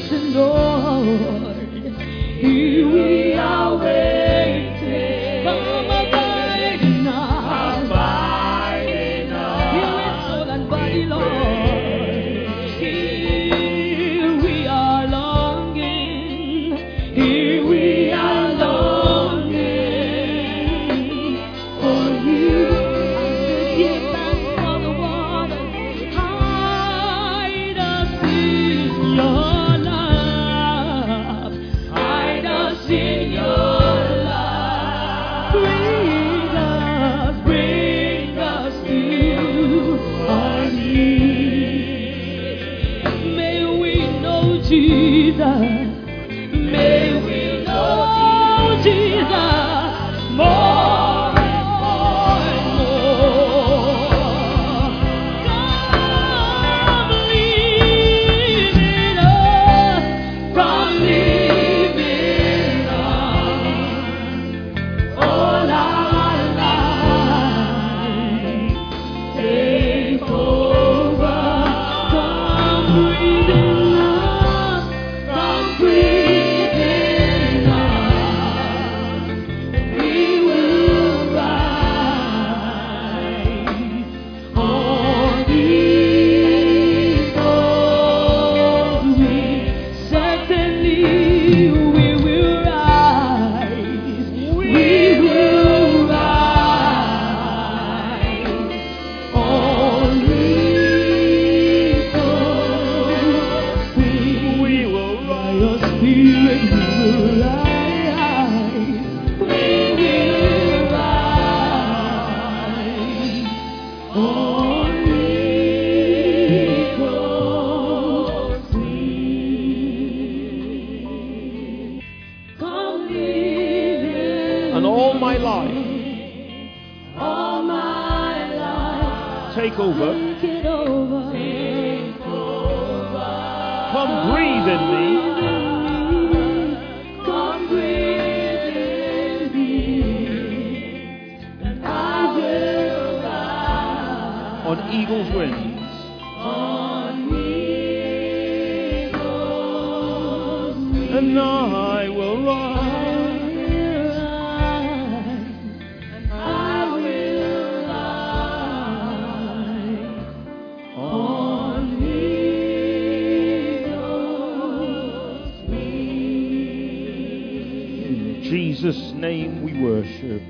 waiting, Lord. Here we are waiting. Come abiding now. Abiding now. Here in soul and body, Lord. Here we are longing. Here we are longing for you. Give thanks for the water. Hide us in your love. Hide us in your love. Bring us to our knees. May we know Jesus. May we know Jesus more and more and more. Come live in us. Come live in us. All our lives. Take over. Come breathe in us. Come breathe in us. We will rise on these roads. We certainly we will rise. We will rise on these roads. We will rise. Your spirit we will rise. We will rise on these roads. Come live in And all my life, all my life. take over. Take it over. Take over. Come breathe in me. Come breathe in me. And I will rise On eagle's wings. on eagle's wings. And I will rise. I will rise on eagle's wings. In Jesus' name we worship.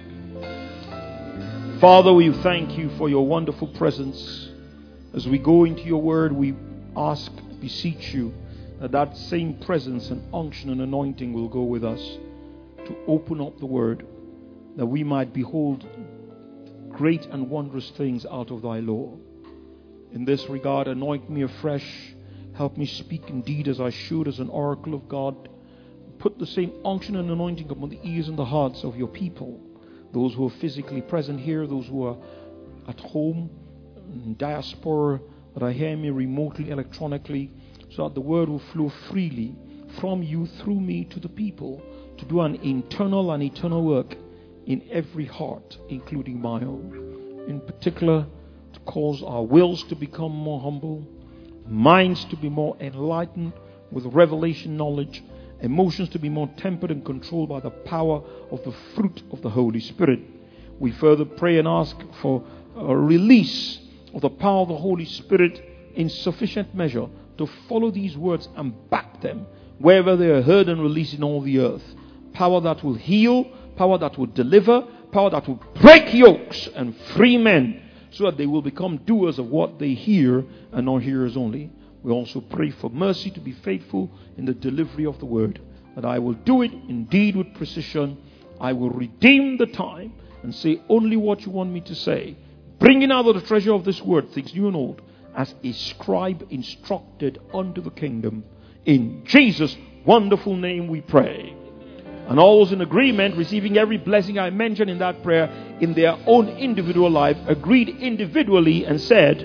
Father, we thank you for your wonderful presence. As we go into your word, we ask, beseech you, that same presence and unction and anointing will go with us to open up the word, that we might behold great and wondrous things out of thy law. In this regard, anoint me afresh. Help me speak indeed as I should, as an oracle of God. Put the same unction and anointing upon the ears and the hearts of your people, those who are physically present here, those who are at home, in diaspora, that are hearing me remotely, electronically, so that the word will flow freely from you through me to the people, to do an internal and eternal work in every heart, including my own. In particular, to cause our wills to become more humble, minds to be more enlightened with revelation knowledge, emotions to be more tempered and controlled by the power of the fruit of the Holy Spirit. We further pray and ask for a release of the power of the Holy Spirit in sufficient measure to follow these words and back them wherever they are heard and released in all the earth. Power that will heal, power that will deliver, power that will break yokes and free men, so that they will become doers of what they hear and not hearers only. We also pray for mercy to be faithful in the delivery of the word, that I will do it indeed with precision. I will redeem the time and say only what you want me to say, bringing out of the treasure of this word things new and old, as a scribe instructed unto the kingdom. In Jesus' wonderful name we pray. And all those in agreement, receiving every blessing I mentioned in that prayer in their own individual life, agreed individually and said,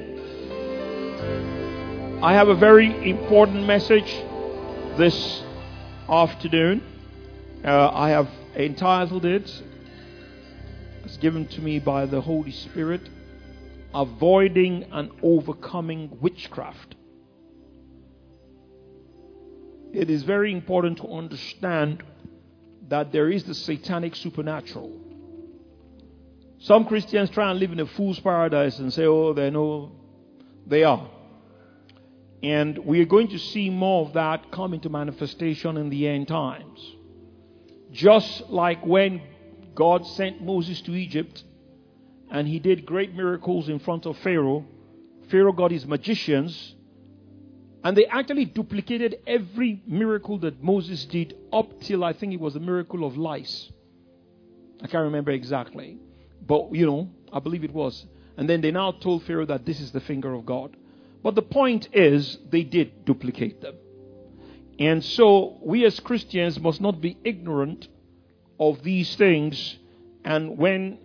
I have a very important message this afternoon. I have entitled it, it's given to me by the Holy Spirit, Avoiding and Overcoming Witchcraft. it is very important to understand that there is the satanic supernatural. Some Christians try and live in a fool's paradise and say, oh, they are. And we are going to see more of that come into manifestation in the end times. Just like when God sent Moses to Egypt and he did great miracles in front of Pharaoh. Pharaoh got his magicians and they actually duplicated every miracle that Moses did up till I think it was the miracle of lice. I can't remember exactly. But, I believe it was. And then they now told Pharaoh that this is the finger of God. But the point is, they did duplicate them. And so, we as Christians must not be ignorant of these things. And when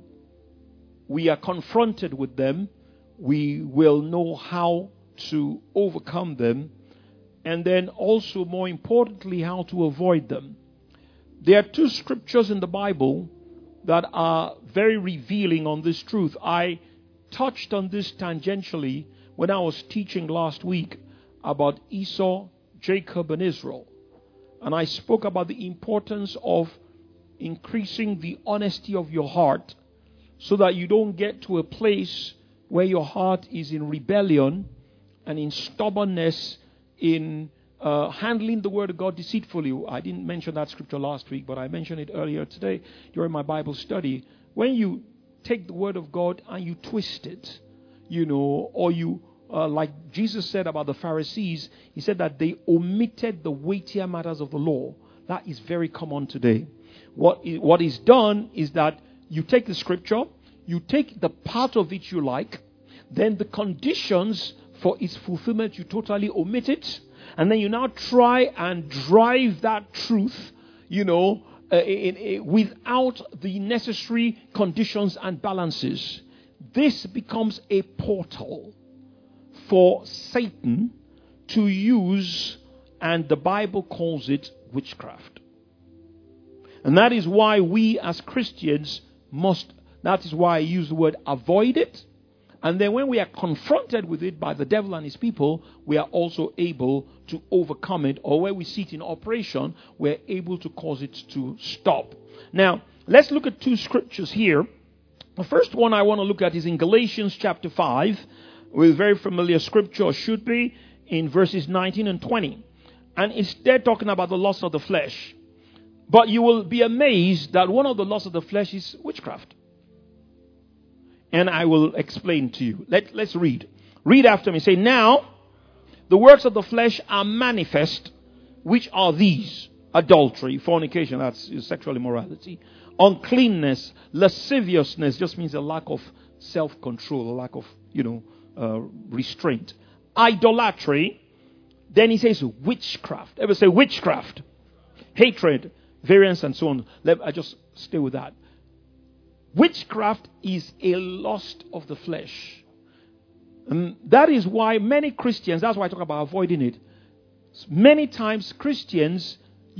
we are confronted with them, we will know how to overcome them. And then also, more importantly, how to avoid them. There are two scriptures in the Bible that are very revealing on this truth. I touched on this tangentially when I was teaching last week about Esau, Jacob, and Israel. And I spoke about the importance of increasing the honesty of your heart so that you don't get to a place where your heart is in rebellion and in stubbornness, in handling the word of God deceitfully. I didn't mention that scripture last week, but I mentioned it earlier today during my Bible study. When you take the word of God and you twist it, or you, like Jesus said about the Pharisees, he said that they omitted the weightier matters of the law. That is very common today. What is done is that you take the scripture, you take the part of it you like, then the conditions for its fulfillment, you totally omit it. And then you now try and drive that truth, without the necessary conditions and balances. This becomes a portal for Satan to use, and the Bible calls it witchcraft. And that is why we as Christians that is why I use the word avoid it. And then when we are confronted with it by the devil and his people, we are also able to overcome it. Or where we see it in operation, we're able to cause it to stop. Now, let's look at two scriptures here. The first one I want to look at is in Galatians chapter 5, with very familiar scripture, or should be, in verses 19 and 20. And it's there talking about the lust of the flesh. But you will be amazed that one of the lusts of the flesh is witchcraft. And I will explain to you. Let's read. Read after me. Say, now, the works of the flesh are manifest, which are these: adultery, fornication, that's sexual immorality, uncleanness, lasciviousness, just means a lack of self-control, a lack of, restraint. Idolatry. Then he says witchcraft. Ever say witchcraft? Hatred, variance, and so on. I just stay with that. Witchcraft is a lust of the flesh. And that is why many Christians, that's why I talk about avoiding it. Many times Christians,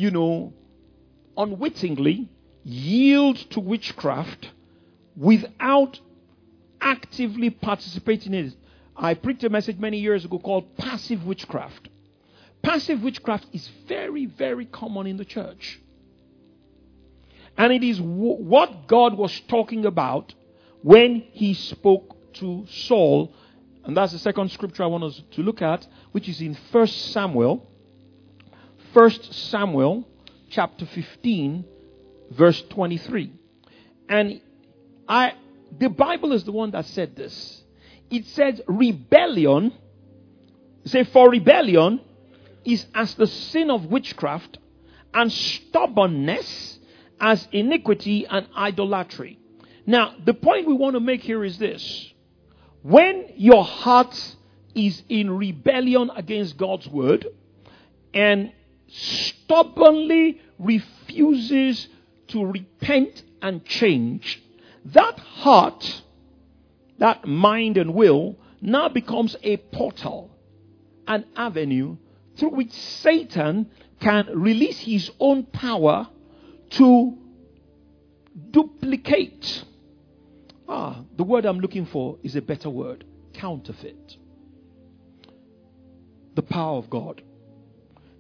unwittingly yield to witchcraft without actively participating in it. I preached a message many years ago called passive witchcraft. Passive witchcraft is very, very common in the church. And it is what God was talking about when he spoke to Saul. And that's the second scripture I want us to look at, which is in 1 Samuel. 1 Samuel chapter 15, verse 23. And the Bible is the one that said this. It said rebellion, for rebellion is as the sin of witchcraft, and stubbornness as iniquity and idolatry. Now, the point we want to make here is this. When your heart is in rebellion against God's word and stubbornly refuses to repent and change, that heart, that mind and will, now becomes a portal, an avenue through which Satan can release his own power to duplicate. The word I'm looking for is a better word. Counterfeit. The power of God.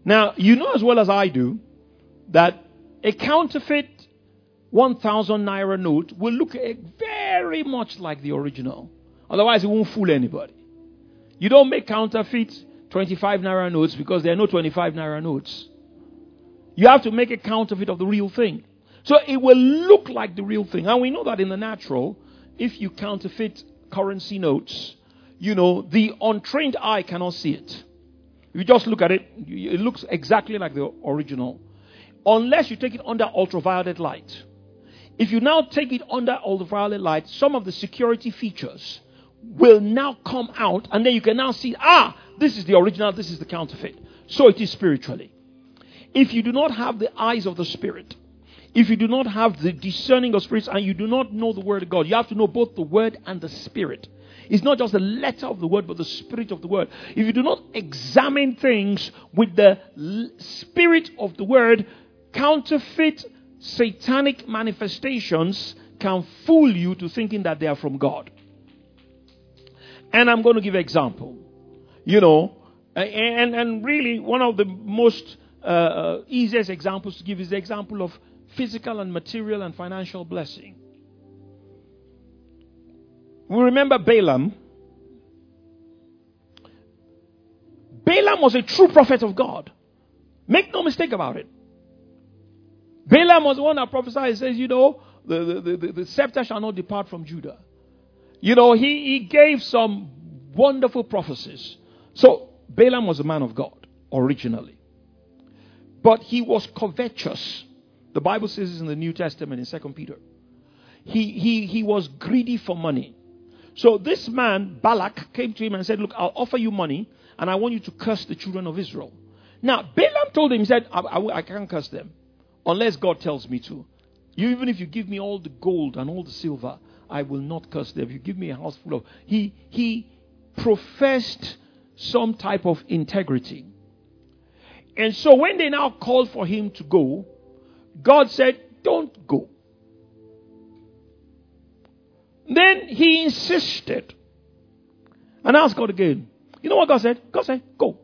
Now, you know as well as I do that a counterfeit 1,000 naira note will look very much like the original. Otherwise, it won't fool anybody. You don't make counterfeit 25 naira notes because there are no 25 naira notes. You have to make a counterfeit of the real thing. So it will look like the real thing. And we know that in the natural, if you counterfeit currency notes, the untrained eye cannot see it. If you just look at it, it looks exactly like the original. Unless you take it under ultraviolet light. If you now take it under ultraviolet light, some of the security features will now come out, and then you can now see, this is the original, this is the counterfeit. So it is spiritually. If you do not have the eyes of the Spirit, if you do not have the discerning of spirits, and you do not know the Word of God, you have to know both the Word and the Spirit. It's not just the letter of the Word, but the Spirit of the Word. If you do not examine things with the Spirit of the Word, counterfeit satanic manifestations can fool you to thinking that they are from God. And I'm going to give an example. And really one of the most easiest examples to give is the example of physical and material and financial blessing. We remember Balaam. Balaam was a true prophet of God. Make no mistake about it. Balaam was the one that prophesied. He says, the scepter shall not depart from Judah. He gave some wonderful prophecies. So, Balaam was a man of God, originally. But he was covetous. The Bible says this in the New Testament in 2 Peter. He was greedy for money. So this man, Balak, came to him and said, look, I'll offer you money, and I want you to curse the children of Israel. Now, Balaam told him, he said, I can't curse them. Unless God tells me to. Even if you give me all the gold and all the silver, I will not curse them. If you give me a house full of... He professed some type of integrity. And so when they now called for him to go, God said, don't go. Then he insisted. And asked God again. You know what God said? God said, go.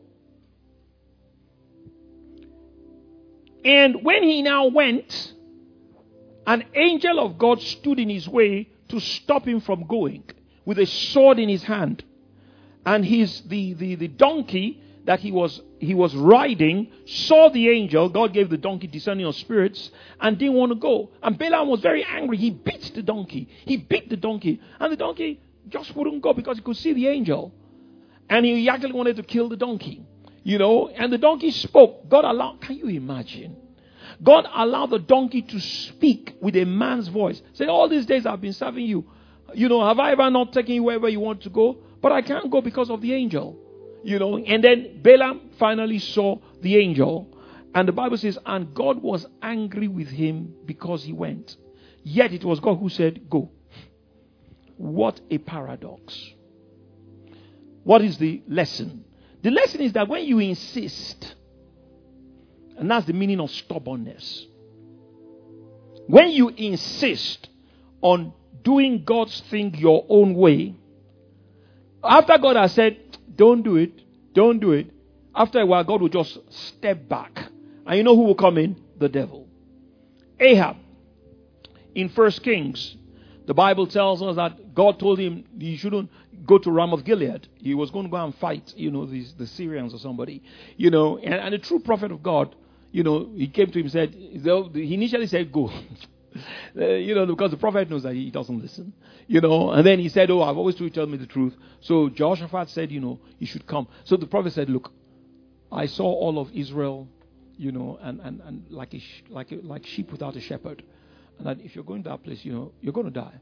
And when he now went, an angel of God stood in his way to stop him from going with a sword in his hand. And the donkey that he was riding saw the angel. God gave the donkey discerning of spirits and didn't want to go. And Balaam was very angry. He beat the donkey. And the donkey just wouldn't go because he could see the angel. And he actually wanted to kill the donkey. And the donkey spoke. God allowed, can you imagine? God allowed the donkey to speak with a man's voice. Say, all these days I've been serving you. Have I ever not taken you wherever you want to go? But I can't go because of the angel. And then Balaam finally saw the angel. And the Bible says, and God was angry with him because he went. Yet it was God who said, go. What a paradox. What is the lesson? The lesson is that when you insist, and that's the meaning of stubbornness. When you insist on doing God's thing your own way, after God has said, don't do it, after a while God will just step back. And you know who will come in? The devil. Ahab, in 1 Kings, the Bible tells us that God told him he shouldn't go to Ramoth Gilead. He was going to go and fight, the Syrians or somebody. And the true prophet of God, he came to him and said, he initially said, go. Because the prophet knows that he doesn't listen. And then he said, I've always told you to tell me the truth. So Jehoshaphat said, you should come. So the prophet said, look, I saw all of Israel, and like sheep without a shepherd. And that if you're going to that place, you're going to die.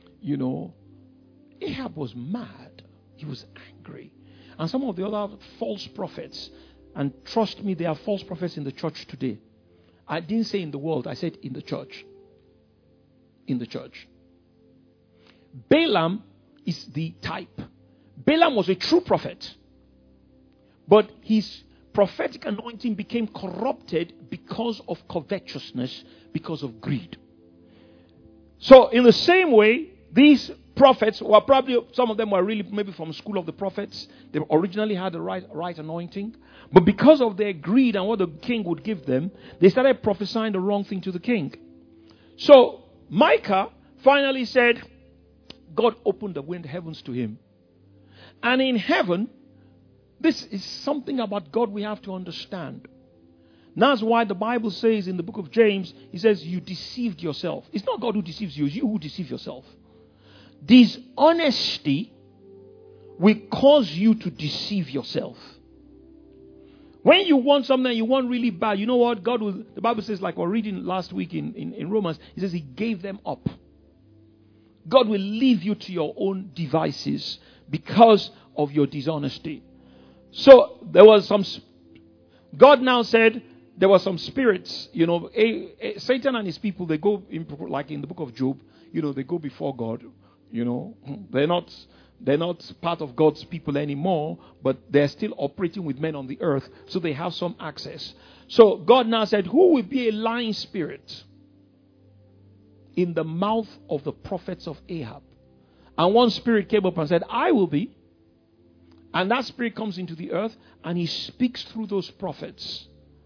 Ahab was mad. He was angry. And some of the other false prophets, and trust me, there are false prophets in the church today. I didn't say in the world, I said in the church. In the church. Balaam is the type. Balaam was a true prophet. But his prophetic anointing became corrupted because of covetousness, because of greed. So in the same way, these prophets were probably, some of them were really maybe from school of the prophets. They originally had the right anointing. But because of their greed and what the king would give them, they started prophesying the wrong thing to the king. So Micah finally said, God opened the heavens to him. And in heaven, this is something about God we have to understand. That's why the Bible says in the book of James, he says, you deceived yourself. It's not God who deceives you, it's you who deceive yourself. Dishonesty will cause you to deceive yourself. When you want something you want really bad, you know what? God will, the Bible says, like we're reading last week in Romans, he says he gave them up. God will leave you to your own devices because of your dishonesty. So there was some, God now said there were some spirits, Satan and his people, they go, like in the book of Job, they go before God, they're not part of God's people anymore, but they're still operating with men on the earth, so they have some access. So God now said, who will be a lying spirit in the mouth of the prophets of Ahab? And one spirit came up and said, I will be. And that spirit comes into the earth and he speaks through those prophets.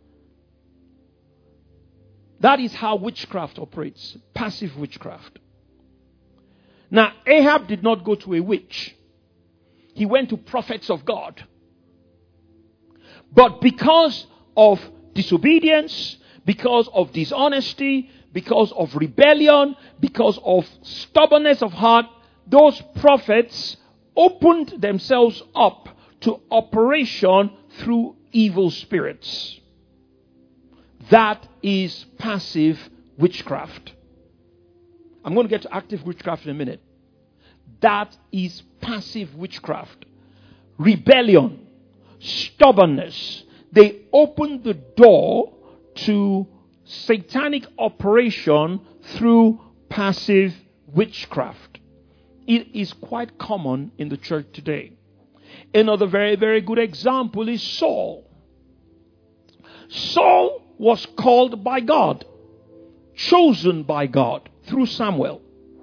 That is how witchcraft operates. Passive witchcraft. Now, Ahab did not go to a witch. He went to prophets of God. But because of disobedience, because of dishonesty, because of rebellion, because of stubbornness of heart, those prophets opened themselves up to operation through evil spirits. That is passive witchcraft. I'm going to get to active witchcraft in a minute. That is passive witchcraft. Rebellion, stubbornness. They open the door to satanic operation through passive witchcraft. It is quite common in the church today. Another very, very good example is Saul. Saul was called by God, chosen by God through Samuel,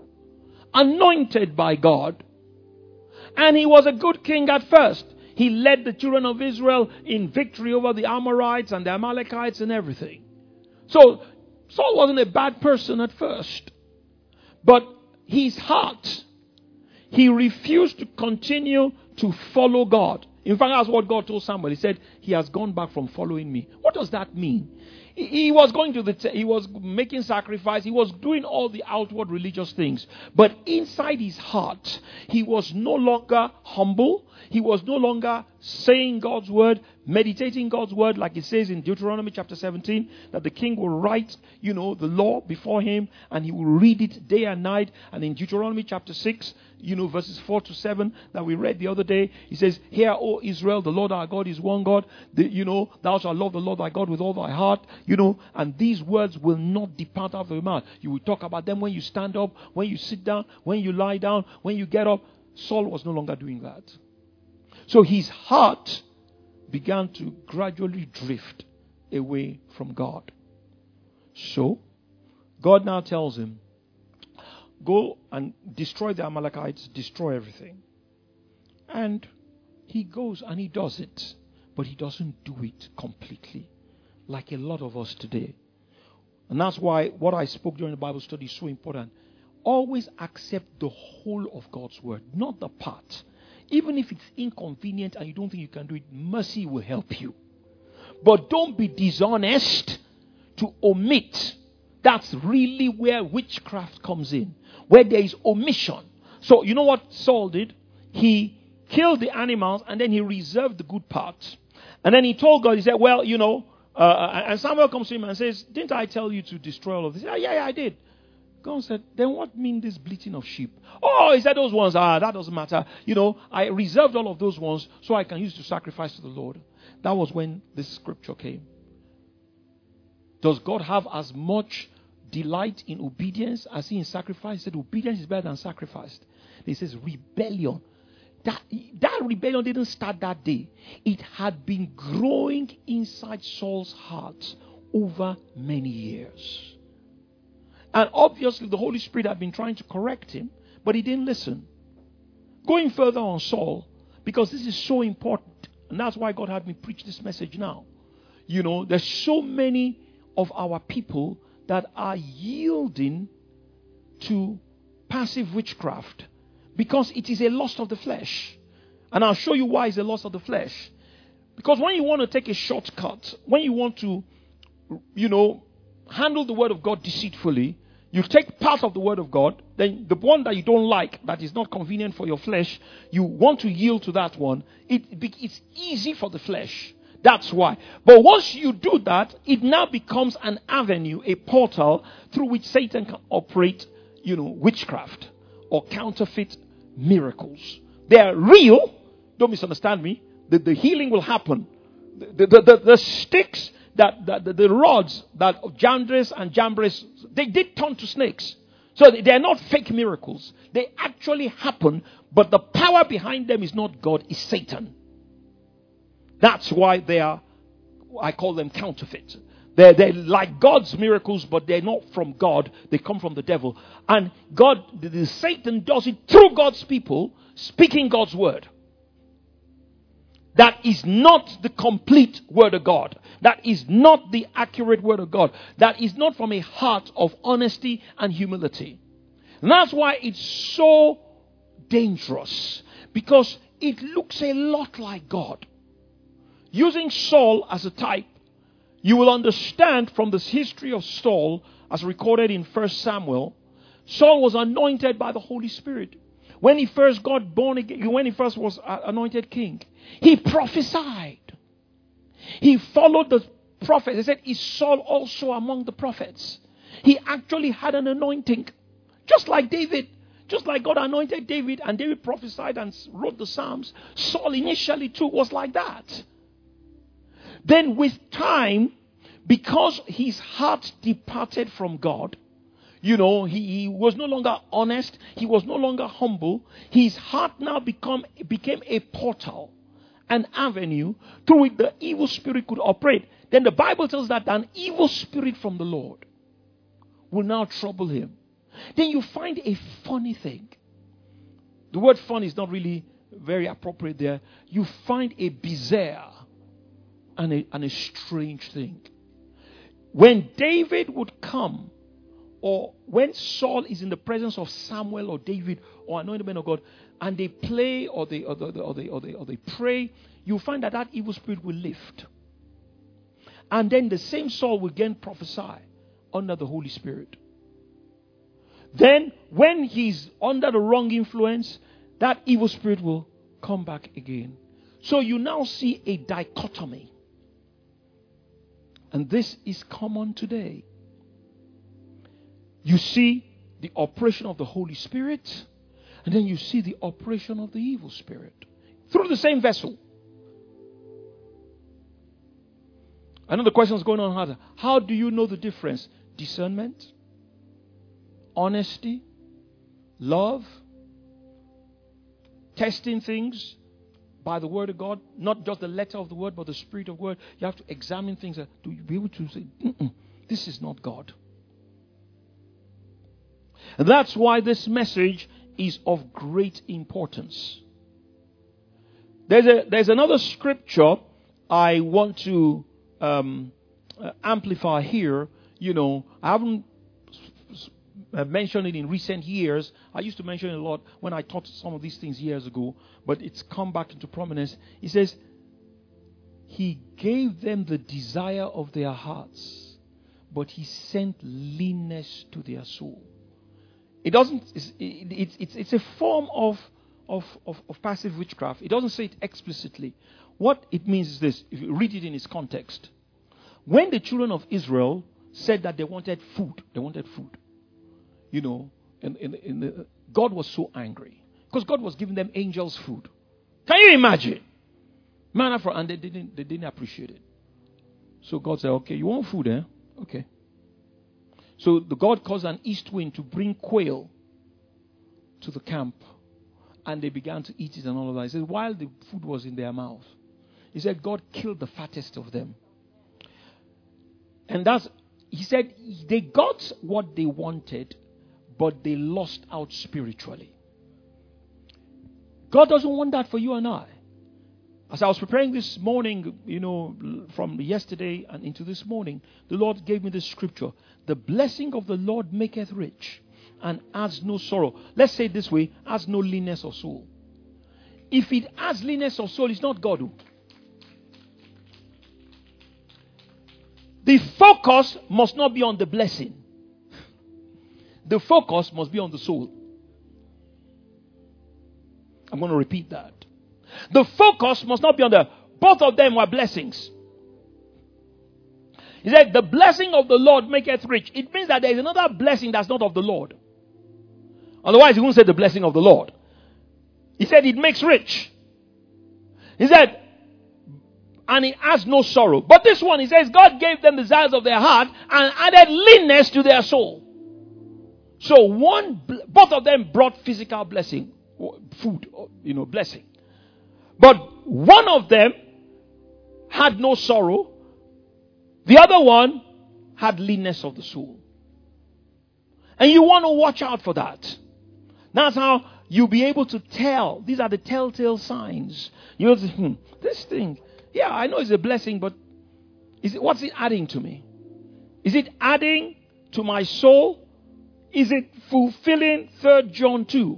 anointed by God, and he was a good king at first. He led the children of Israel in victory over the Amorites and the Amalekites and everything. So Saul wasn't a bad person at first, but his heart, he refused to continue to follow God. In fact, that's what God told Samuel. He said, he has gone back from following me. What does that mean? He was going to he was making sacrifice. He was doing all the outward religious things. But inside his heart, he was no longer humble. He was no longer saying God's word, meditating God's word, like it says in Deuteronomy chapter 17, that the king will write, the law before him and he will read it day and night. And in Deuteronomy chapter 6, verses 4 to 7 that we read the other day, he says, hear, O Israel, the Lord our God is one God. Thou shalt love the Lord thy God with all thy heart, and these words will not depart out of your mouth. You will talk about them when you stand up, when you sit down, when you lie down, when you get up. Saul was no longer doing that. So his heart began to gradually drift away from God. So God now tells him, go and destroy the Amalekites, destroy everything. And he goes and he does it. But he doesn't do it completely, like a lot of us today. And that's why what I spoke during the Bible study is so important. Always accept the whole of God's word, not the part. Even if it's inconvenient and you don't think you can do it, mercy will help you. But don't be dishonest to omit. That's really where witchcraft comes in, where there is omission. So you know what Saul did? He killed the animals and then he reserved the good parts. And then he told God, he said, well, and Samuel comes to him and says, didn't I tell you to destroy all of this? Yeah, I did. God said, then what mean this bleating of sheep? Oh, he said those ones, that doesn't matter. I reserved all of those ones so I can use to sacrifice to the Lord. That was when this scripture came. Does God have as much delight in obedience as in sacrifice? He said obedience is better than sacrifice. He says rebellion. That rebellion didn't start that day. It had been growing inside Saul's heart over many years. And obviously the Holy Spirit had been trying to correct him. But he didn't listen. Going further on Saul, because this is so important, and that's why God had me preach this message now. You know, there's so many of our people that are yielding to passive witchcraft because it is a lust of the flesh. And I'll show you why it's a lust of the flesh. Because when you want to take a shortcut, when you want to, handle the word of God deceitfully, you take part of the word of God, then the one that you don't like, that is not convenient for your flesh, you want to yield to that one. It's easy for the flesh. That's why. But once you do that, it now becomes an avenue, a portal through which Satan can operate, witchcraft or counterfeit miracles. They are real. Don't misunderstand me. The healing will happen. The sticks, the rods that Jandres and Jambres, they did turn to snakes. So they are not fake miracles. They actually happen, but the power behind them is not God, it's Satan. That's why I call them counterfeit. They're like God's miracles, but they're not from God. They come from the devil. And Satan does it through God's people, speaking God's word. That is not the complete word of God. That is not the accurate word of God. That is not from a heart of honesty and humility. And that's why it's so dangerous. Because it looks a lot like God. Using Saul as a type, you will understand from this history of Saul, as recorded in 1 Samuel, Saul was anointed by the Holy Spirit. When he first got born again, when he first was anointed king, he prophesied. He followed the prophets. They said, is Saul also among the prophets? He actually had an anointing. Just like David. Just like God anointed David and David prophesied and wrote the Psalms. Saul initially too was like that. Then with time, because his heart departed from God, he was no longer honest. He was no longer humble. His heart now became a portal, an avenue through which the evil spirit could operate. Then the Bible tells that an evil spirit from the Lord will now trouble him. Then you find a funny thing. The word fun is not really very appropriate there. You find a bizarre and a strange thing. When David would come, or when Saul is in the presence of Samuel or David or anointed men of God, and they play or they pray, you find that evil spirit will lift. And then the same Saul will again prophesy under the Holy Spirit. Then when he's under the wrong influence, that evil spirit will come back again. So you now see a dichotomy. And this is common today. You see the operation of the Holy Spirit, and then you see the operation of the evil spirit through the same vessel. I know the question is going on. How do you know the difference? Discernment, honesty, love, testing things by the word of God, not just the letter of the word, but the spirit of word. You have to examine things to be able to say, this is not God. And that's why this message is of great importance. There's another scripture I want to amplify here. I haven't mentioned it in recent years. I used to mention it a lot when I taught some of these things years ago, but it's come back into prominence. He says, He gave them the desire of their hearts, but He sent leanness to their soul. It doesn't. It's a form of passive witchcraft. It doesn't say it explicitly. What it means is this: if you read it in its context, when the children of Israel said that they wanted food, God was so angry because God was giving them angels' food. Can you imagine? Manna and they didn't appreciate it. So God said, "Okay, you want food, eh? Okay." So the God caused an east wind to bring quail to the camp. And they began to eat it and all of that. He said, while the food was in their mouth, He said, God killed the fattest of them. And He said, they got what they wanted, but they lost out spiritually. God doesn't want that for you and I. As I was preparing this morning, from yesterday and into this morning, the Lord gave me this scripture. The blessing of the Lord maketh rich and adds no sorrow. Let's say it this way, adds no leanness of soul. If it adds leanness of soul, it's not God. The focus must not be on the blessing. The focus must be on the soul. I'm going to repeat that. The focus must not be on both of them were blessings. He said, the blessing of the Lord maketh rich. It means that there is another blessing that's not of the Lord. Otherwise, he wouldn't say the blessing of the Lord. He said it makes rich. He said, and it has no sorrow. But this one, he says, God gave them the desires of their heart and added leanness to their soul. So both of them brought physical blessing, food, blessing. But one of them had no sorrow. The other one had leanness of the soul. And you want to watch out for that. That's how you'll be able to tell. These are the telltale signs. You'll say, this thing, yeah, I know it's a blessing, but what's it adding to me? Is it adding to my soul? Is it fulfilling 3 John 2?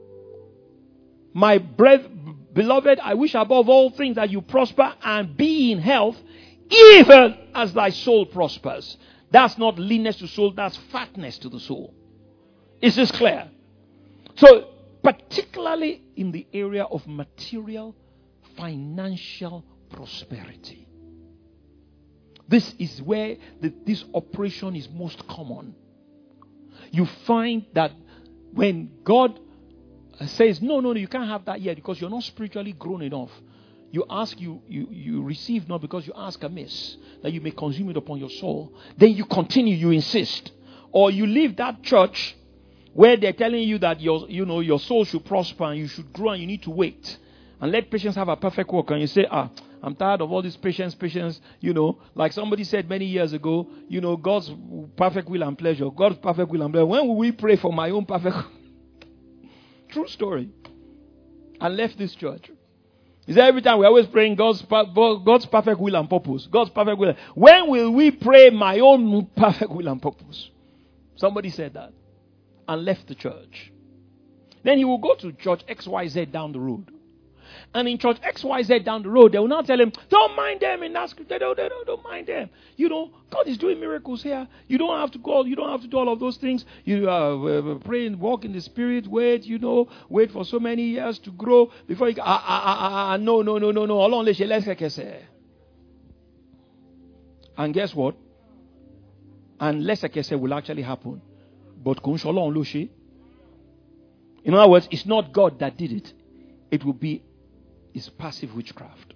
My beloved, I wish above all things that you prosper and be in health, even as thy soul prospers. That's not leanness to soul, that's fatness to the soul. Is this clear? So, particularly in the area of material, financial prosperity. This is where this operation is most common. You find that when God says, no, you can't have that yet because you're not spiritually grown enough. You ask, you receive not because you ask amiss, that you may consume it upon your soul. Then you continue, you insist. Or you leave that church where they're telling you that your soul should prosper and you should grow and you need to wait. And let patience have a perfect work. And you say, I'm tired of all this patience, like somebody said many years ago, God's perfect will and pleasure. God's perfect will and pleasure. When will we pray for my own perfect? True story. And left this church. He said every time we're always praying God's perfect will and purpose. God's perfect will. When will we pray my own perfect will and purpose? Somebody said that. And left the church. Then he will go to church XYZ down the road. And in church XYZ down the road, they will now tell him, don't mind them in that scripture. Don't mind them. God is doing miracles here. You don't have to go. You don't have to do all of those things. You pray and walk in the spirit. Wait for so many years to grow before you. No. And guess what? And less will actually happen. But in other words, it's not God that did it. It will be is passive witchcraft.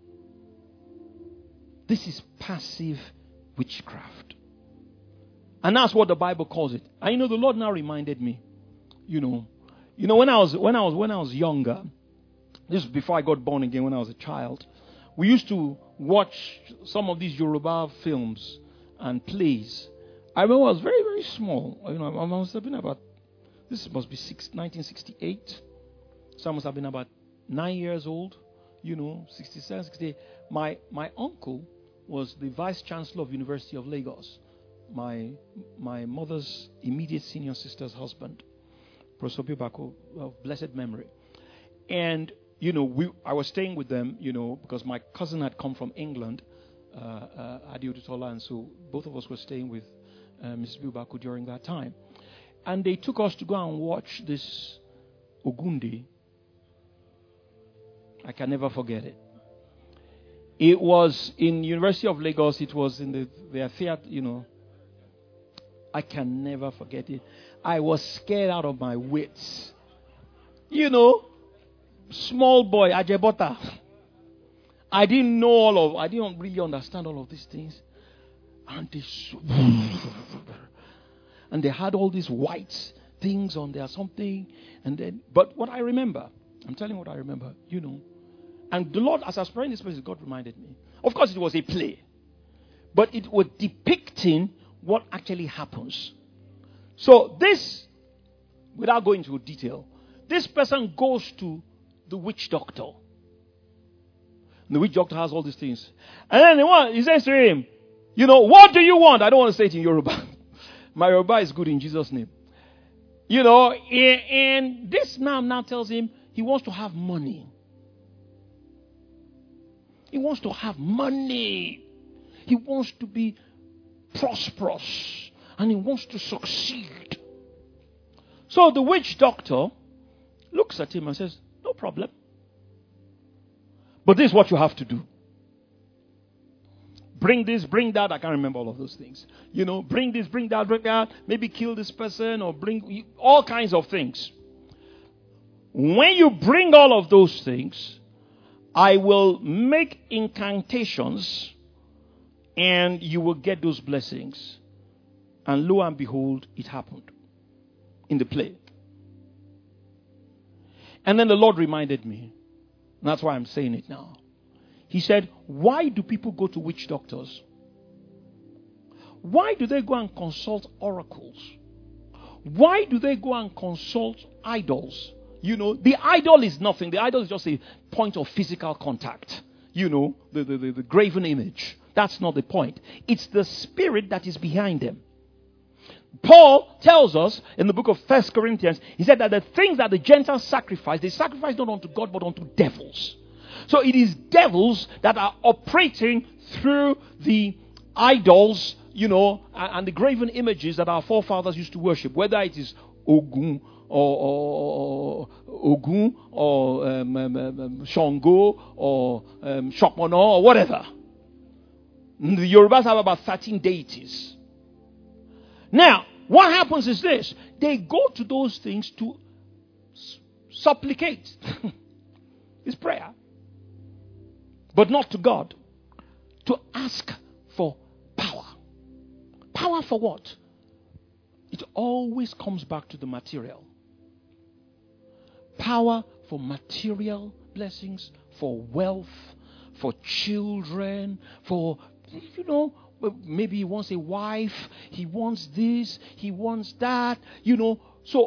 This is passive witchcraft. And that's what the Bible calls it. And the Lord now reminded me, when I was younger, this is before I got born again, when I was a child, we used to watch some of these Yoruba films and plays. I remember I was very, very small. I must have been this must be 1968. So I must have been about 9 years old, 67, 68. My uncle was the vice chancellor of University of Lagos. My mother's immediate senior sister's husband, Professor Biobako, of blessed memory. And, I was staying with them, because my cousin had come from England, Adi Odutola, and so both of us were staying with Mrs. Biobako during that time. And they took us to go and watch this Ogunde. I can never forget it. It was in University of Lagos. It was in their theater, I can never forget it. I was scared out of my wits. Small boy, Ajebota. I didn't really understand all of these things. And they had all these white things on there, something. But what I remember, I'm telling you what I remember, And the Lord, as I was praying this place, God reminded me. Of course, it was a play. But it was depicting what actually happens. So this without going into detail, this person goes to the witch doctor. And the witch doctor has all these things. And then he says to him, what do you want? I don't want to say it in Yoruba. My Yoruba is good in Jesus' name. And this man now tells him he wants to have money. He wants to have money. He wants to be prosperous. And he wants to succeed. So the witch doctor looks at him and says, no problem. But this is what you have to do. Bring this, bring that. I can't remember all of those things. Bring this, bring that. Maybe kill this person or bring all kinds of things. When you bring all of those things, I will make incantations and you will get those blessings. And lo and behold, it happened in the play. And then the Lord reminded me. And that's why I'm saying it now. He said, why do people go to witch doctors? Why do they go and consult oracles? Why do they go and consult idols? The idol is nothing. The idol is just a point of physical contact. The graven image. That's not the point. It's the spirit that is behind them. Paul tells us in the book of 1 Corinthians, he said that the things that the Gentiles sacrifice, they sacrifice not unto God but unto devils. So it is devils that are operating through the idols, and the graven images that our forefathers used to worship, whether it is Ogun or Shango or Shokmono or whatever. The Yorubas have about 13 deities. Now, what happens is this. They go to those things to supplicate. It's prayer. But not to God. To ask for power. Power for what? It always comes back to the material. Power for material blessings, for wealth, for children, for, maybe he wants a wife, he wants this, he wants that, So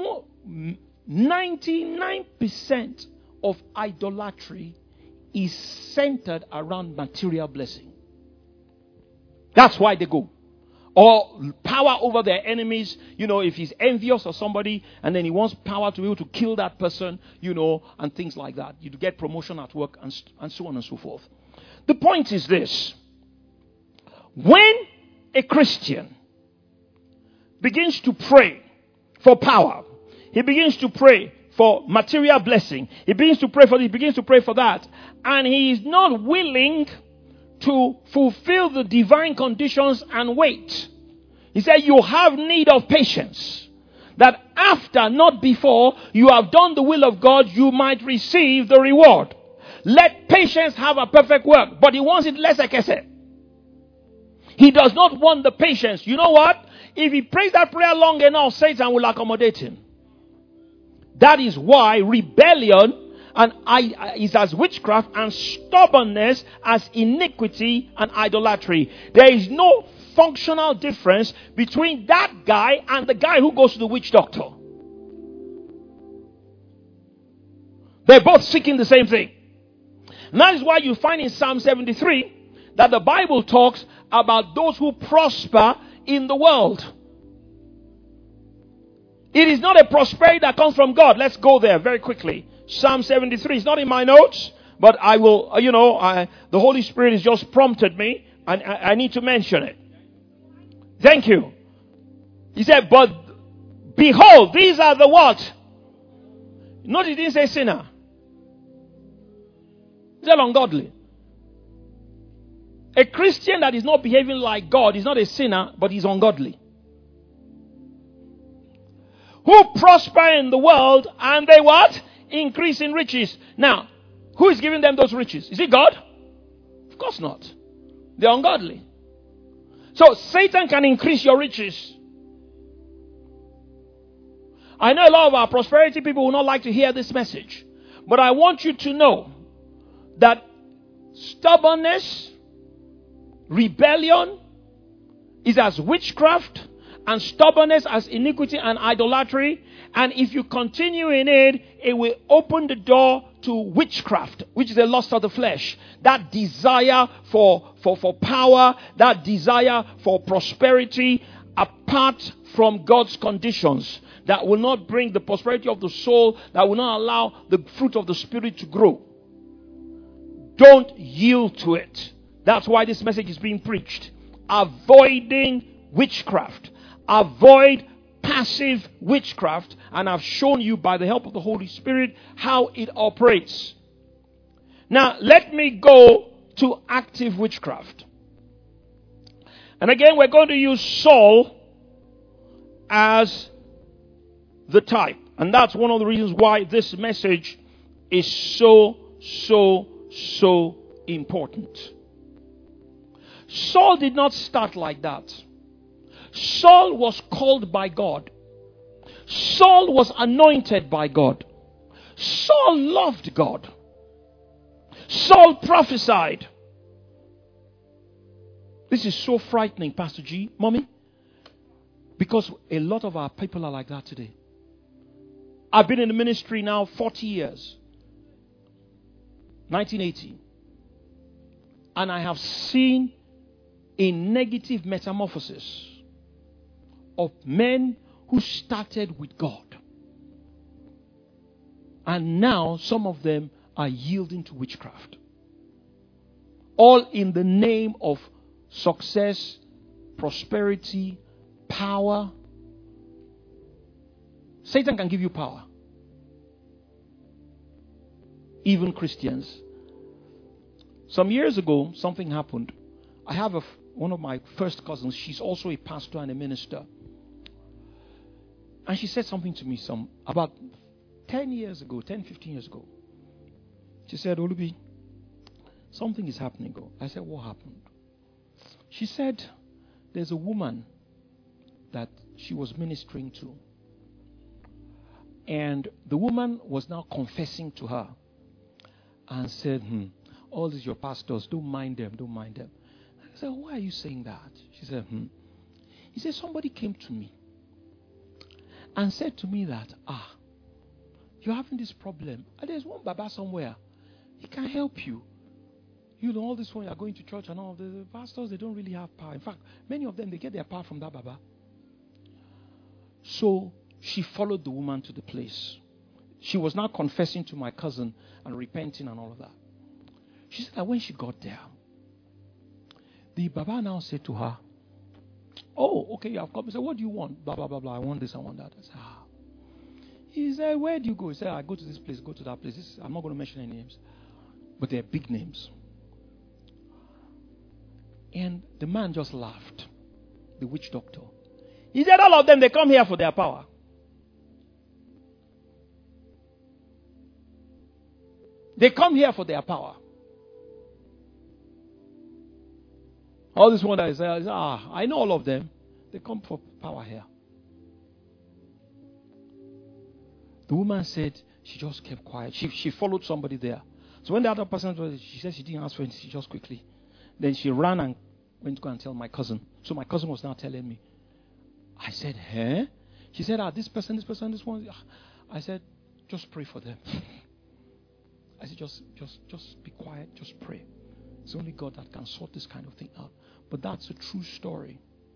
99% of idolatry is centered around material blessing. That's why they go. Or power over their enemies, if he's envious of somebody and then he wants power to be able to kill that person, and things like that. You get promotion at work and so on and so forth. The point is this. When a Christian begins to pray for power, he begins to pray for material blessing, he begins to pray for this, he begins to pray for that, and he is not willing to fulfill the divine conditions and wait. He said, you have need of patience. That after, not before, you have done the will of God, you might receive the reward. Let patience have a perfect work. But he wants it less like I said. He does not want the patience. You know what? If he prays that prayer long enough, Satan will accommodate him. That is why rebellion is as witchcraft and stubbornness as iniquity and idolatry. There is no functional difference between that guy and the guy who goes to the witch doctor. They're both seeking the same thing. And that is why you find in Psalm 73 that the Bible talks about those who prosper in the world. It is not a prosperity that comes from God. Let's go there very quickly. Psalm 73 is not in my notes, but I will, the Holy Spirit has just prompted me, and I need to mention it. Thank you. He said, but behold, these are the what? Notice he didn't say sinner. He said ungodly. A Christian that is not behaving like God is not a sinner, but he's ungodly. Who prosper in the world and they what? Increase in riches. Now, who is giving them those riches? Is it God? Of course not. They're ungodly. So Satan can increase your riches. I know a lot of our prosperity people will not like to hear this message. But I want you to know that stubbornness, rebellion is as witchcraft and stubbornness as iniquity and idolatry. And if you continue in it, it will open the door to witchcraft, which is the lust of the flesh. That desire for power, that desire for prosperity, apart from God's conditions, that will not bring the prosperity of the soul, that will not allow the fruit of the Spirit to grow. Don't yield to it. That's why this message is being preached. Avoiding witchcraft. Avoid passive witchcraft. And I've shown you by the help of the Holy Spirit how it operates. Now, let me go to active witchcraft. And again, we're going to use Saul as the type. And that's one of the reasons why this message is so important. Saul did not start like that. Saul was called by God. Saul was anointed by God. Saul loved God. Saul prophesied. This is so frightening, Pastor G, Mommy, because a lot of our people are like that today. I've been in the ministry now 40 years. 1980. And I have seen a negative metamorphosis of men who started with God. And now some of them are yielding to witchcraft. All in the name of success, prosperity, power. Satan can give you power. Even Christians. Some years ago, something happened. I have one of my first cousins. She's also a pastor and a minister. And she said something to me about 10 years ago, 10, 15 years ago. She said, Olubi, something is happening. I said, what happened? She said, there's a woman that she was ministering to. And the woman was now confessing to her and said, all these your pastors, don't mind them. I said, why are you saying that? She said, He said, somebody came to me and said to me that, you're having this problem. And there's one Baba somewhere. He can help you. You know, all this one, you're going to church and all of the pastors, they don't really have power. In fact, many of them, they get their power from that Baba. So she followed the woman to the place. She was now confessing to my cousin and repenting and all of that. She said that when she got there, the Baba now said to her, oh, okay, you have come. He said, what do you want? Blah, blah, blah, blah. I want this, I want that. I said, He said, where do you go? He said, I go to this place, go to that place. I'm not going to mention any names. But they're big names. And the man just laughed. The witch doctor. He said, all of them, they come here for their power. They come here for their power. All this one that is, I know all of them. They come for power here. The woman said she just kept quiet. She followed somebody there. So when the other person, she said she didn't ask for anything, she just quickly. Then she ran and went to go and tell my cousin. So my cousin was now telling me. I said, huh? She said, this person, this one. I said, just pray for them. I said, just be quiet, just pray. It's only God that can sort this kind of thing out. But that's a true story.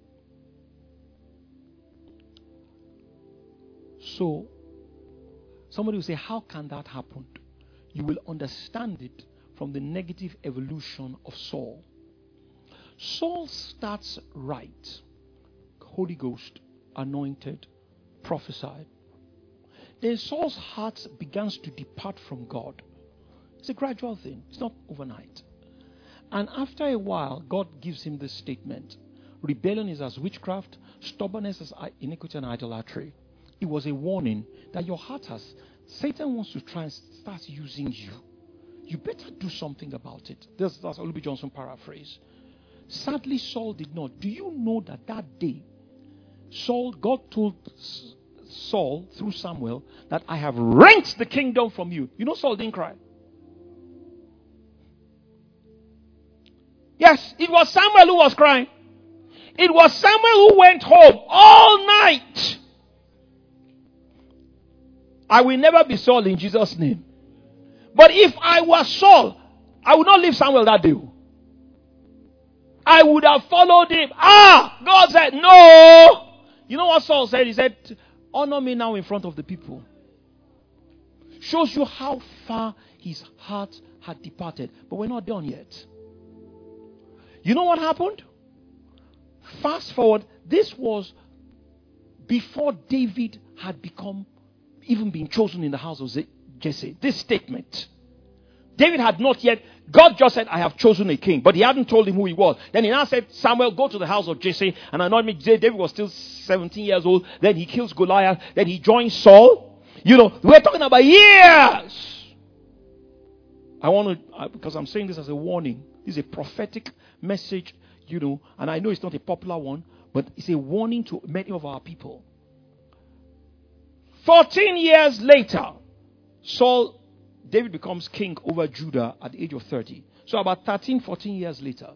So, somebody will say, how can that happen? You will understand it from the negative evolution of Saul. Saul starts right. Holy Ghost, anointed, prophesied. Then Saul's heart begins to depart from God. It's a gradual thing. It's not overnight. And after a while, God gives him this statement. Rebellion is as witchcraft. Stubbornness is iniquity and idolatry. It was a warning that your heart has. Satan wants to try and start using you. You better do something about it. That's Olubi Johnson paraphrase. Sadly, Saul did not. Do you know that day, God told Saul through Samuel that I have rent the kingdom from you. You know Saul didn't cry. Yes, it was Samuel who was crying. It was Samuel who went home all night. I will never be Saul in Jesus' name. But if I was Saul, I would not leave Samuel that day. I would have followed him. God said, no. You know what Saul said? He said, honor me now in front of the people. Shows you how far his heart had departed. But we're not done yet. You know what happened? Fast forward, this was before David had even been chosen in the house of Jesse. This statement. David had not yet, God just said, I have chosen a king. But he hadn't told him who he was. Then he now said, Samuel, go to the house of Jesse and anoint me. David was still 17 years old. Then he kills Goliath. Then he joins Saul. We're talking about years. I want to, because I'm saying this as a warning. This is a prophetic message, and I know it's not a popular one, but it's a warning to many of our people. 14 years later, David becomes king over Judah at the age of 30. So about 13, 14 years later,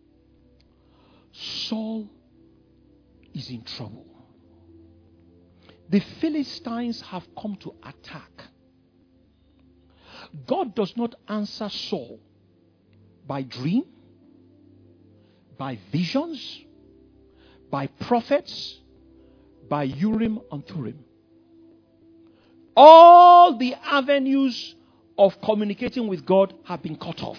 Saul is in trouble. The Philistines have come to attack. God does not answer Saul by dream, by visions, by prophets, by Urim and Thummim. All the avenues of communicating with God have been cut off.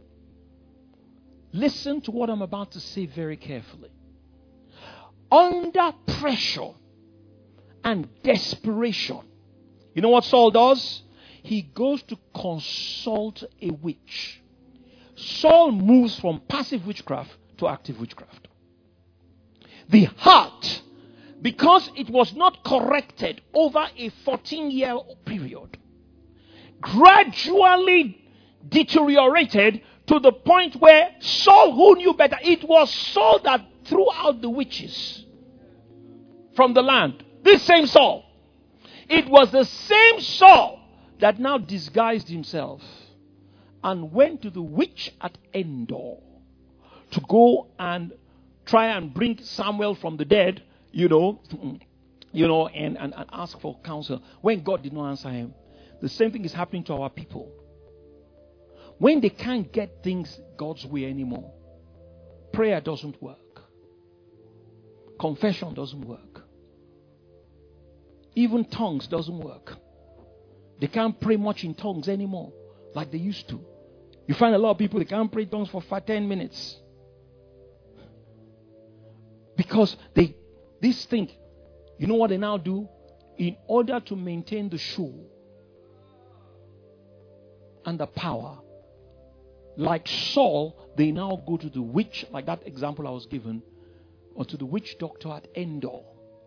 Listen to what I'm about to say very carefully. Under pressure and desperation, you know what Saul does? He goes to consult a witch. Saul moves from passive witchcraft to active witchcraft. The heart, because it was not corrected over a 14-year period, gradually deteriorated to the point where Saul, who knew better, it was Saul that threw out the witches from the land. This same Saul. It was the same Saul that now disguised himself and went to the witch at Endor to go and try and bring Samuel from the dead, and ask for counsel. When God did not answer him, the same thing is happening to our people. When they can't get things God's way anymore, prayer doesn't work. Confession doesn't work. Even tongues doesn't work. They can't pray much in tongues anymore like they used to. You find a lot of people, they can't pray tongues for 10 minutes. Because this thing, you know what they now do? In order to maintain the show and the power, like Saul, they now go to the witch, like that example I was given, or to the witch doctor at Endor.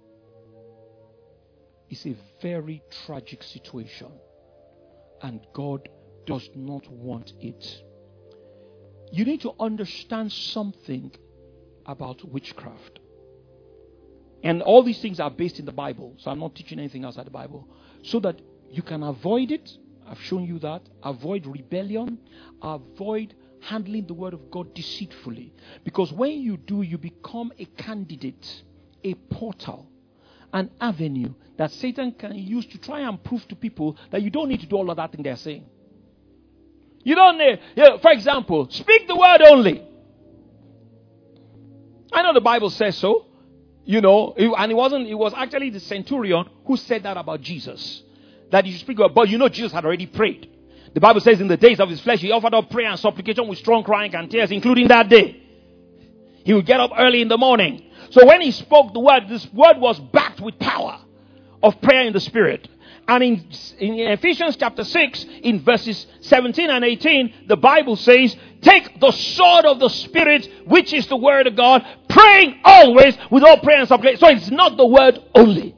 It's a very tragic situation, and God does not want it. You need to understand something about witchcraft. And all these things are based in the Bible, so I'm not teaching anything outside the Bible, so that you can avoid it. I've shown you that. Avoid rebellion. Avoid handling the word of God deceitfully. Because when you do, you become a candidate, a portal, an avenue that Satan can use to try and prove to people that you don't need to do all of that thing they're saying. You don't need, for example, speak the word only. I know the Bible says so, and it was actually the centurion who said that about Jesus. That you should speak about, but Jesus had already prayed. The Bible says in the days of his flesh, he offered up prayer and supplication with strong crying and tears, including that day. He would get up early in the morning. So when he spoke the word, this word was backed with power of prayer in the Spirit. And in Ephesians chapter 6, in verses 17 and 18, the Bible says, take the sword of the Spirit, which is the word of God, praying always with all prayer and supplication. So it's not the word only.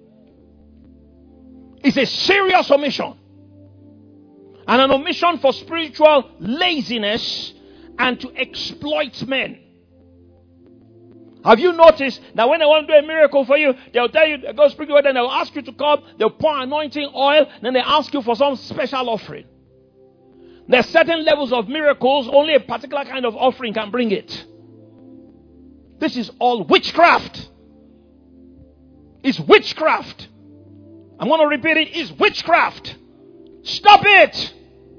It's a serious omission. And an omission for spiritual laziness and to exploit men. Have you noticed that when they want to do a miracle for you, they'll tell you, go speak the word, and they'll ask you to come, they'll pour anointing oil, then they ask you for some special offering. There are certain levels of miracles, only a particular kind of offering can bring it. This is all witchcraft. It's witchcraft. I'm going to repeat it. It's witchcraft. Stop it.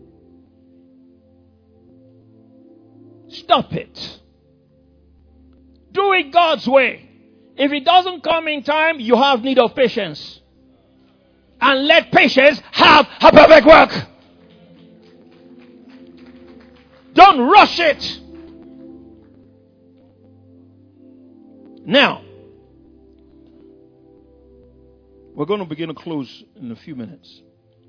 Stop it. Do it God's way. If it doesn't come in time, you have need of patience. And let patience have a perfect work. Don't rush it. Now, we're going to begin to close in a few minutes.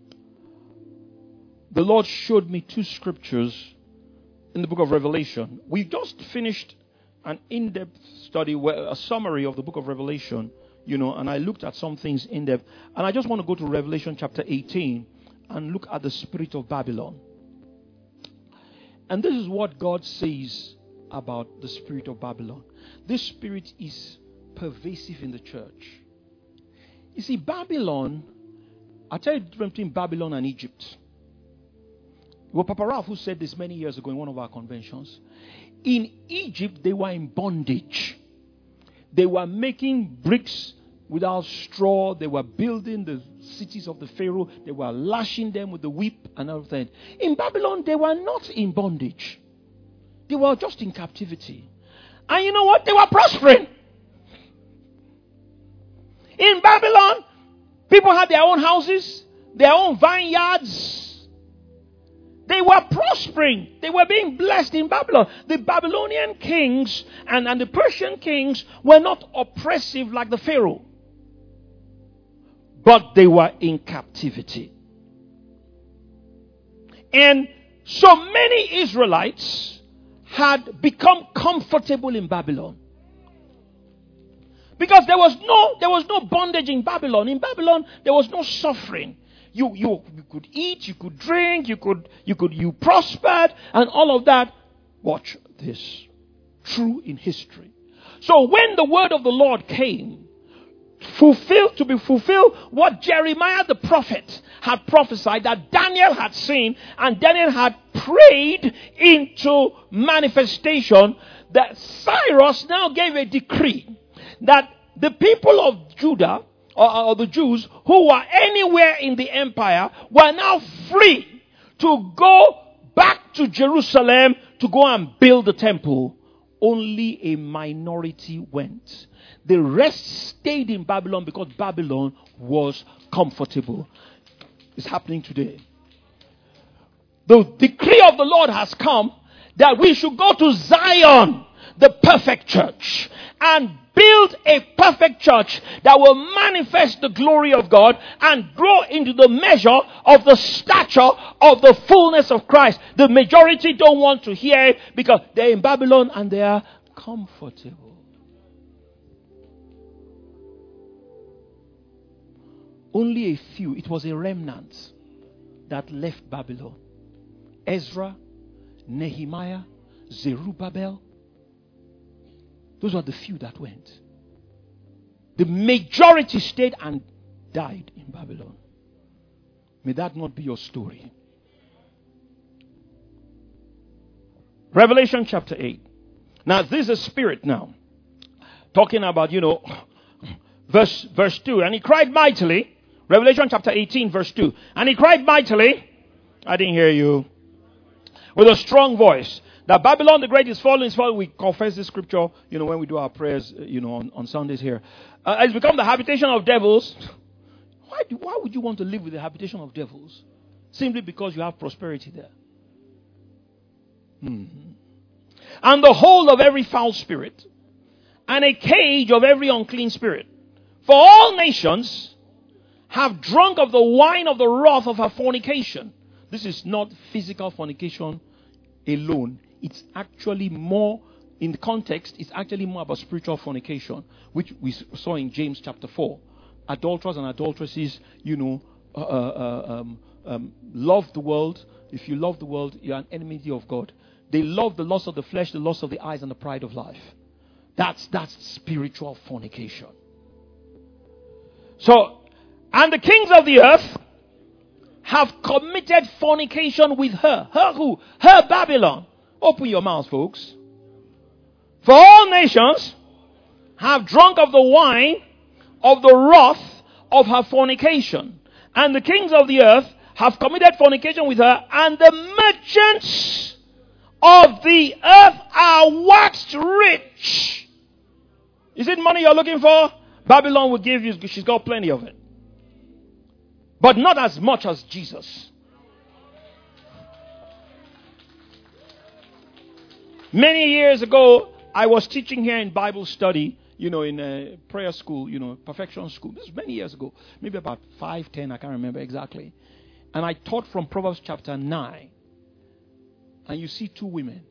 The Lord showed me two scriptures in the book of Revelation. We just finished an in-depth study, a summary of the book of Revelation, and I looked at some things in depth. And I just want to go to Revelation chapter 18 and look at the spirit of Babylon. And this is what God says about the spirit of Babylon. This spirit is pervasive in the church. You see, Babylon, I'll tell you the difference between Babylon and Egypt. Well, Papa Ralph, who said this many years ago in one of our conventions. In Egypt, they were in bondage. They were making bricks without straw. They were building the cities of the Pharaoh. They were lashing them with the whip and everything. In Babylon, they were not in bondage. They were just in captivity. And you know what? They were prospering. In Babylon, people had their own houses, their own vineyards. They were prospering. They were being blessed in Babylon. The Babylonian kings and the Persian kings were not oppressive like the Pharaoh. But they were in captivity. And so many Israelites had become comfortable in Babylon. Because there was no bondage in Babylon. In Babylon, there was no suffering. You could eat, you could drink, you prospered, and all of that. Watch this. True in history. So when the word of the Lord came, to be fulfilled what Jeremiah the prophet had prophesied, that Daniel had seen, and Daniel had prayed into manifestation, that Cyrus now gave a decree that the people of Judah, or the Jews who were anywhere in the empire, were now free to go back to Jerusalem to go and build the temple. Only a minority went. The rest stayed in Babylon because Babylon was comfortable. It's happening today. The decree of the Lord has come that we should go to Zion, the perfect church, and build a perfect church that will manifest the glory of God and grow into the measure of the stature of the fullness of Christ. The majority don't want to hear it because they're in Babylon and they are comfortable. Only a few, it was a remnant that left Babylon. Ezra, Nehemiah, Zerubbabel. Those were the few that went. The majority stayed and died in Babylon. May that not be your story. Revelation chapter 8. Now, this is a spirit now. Talking about, verse 2. And he cried mightily. Revelation chapter 18, verse 2. And he cried mightily. I didn't hear you. With a strong voice. That Babylon the Great is fallen, We confess this scripture, when we do our prayers, on Sundays here. It's become the habitation of devils. Why would you want to live with the habitation of devils? Simply because you have prosperity there. And the hold of every foul spirit, and a cage of every unclean spirit. For all nations have drunk of the wine of the wrath of her fornication. This is not physical fornication alone. It's actually more, in the context, it's actually more about spiritual fornication, which we saw in James chapter 4. Adulterers and adulteresses, love the world. If you love the world, you're an enemy of God. They love the lust of the flesh, the lust of the eyes, and the pride of life. That's spiritual fornication. So, and the kings of the earth have committed fornication with her. Her who? Her Babylon. Open your mouths, folks. For all nations have drunk of the wine of the wrath of her fornication. And the kings of the earth have committed fornication with her, and the merchants of the earth are waxed rich. Is it money you're looking for? Babylon will give you, she's got plenty of it. But not as much as Jesus. Many years ago, I was teaching here in Bible study, in a prayer school, perfection school. This was many years ago. Maybe about 5, 10, I can't remember exactly. And I taught from Proverbs chapter 9. And you see 2 women.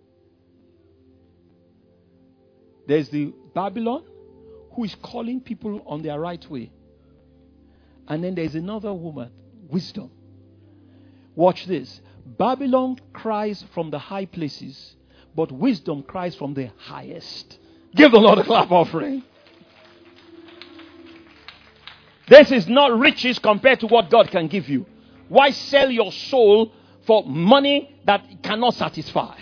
There's the Babylon who is calling people on their right way. And then there's another woman, wisdom. Watch this. Babylon cries from the high places, but wisdom cries from the highest. Give the Lord a clap offering. This is not riches compared to what God can give you. Why sell your soul for money that cannot satisfy?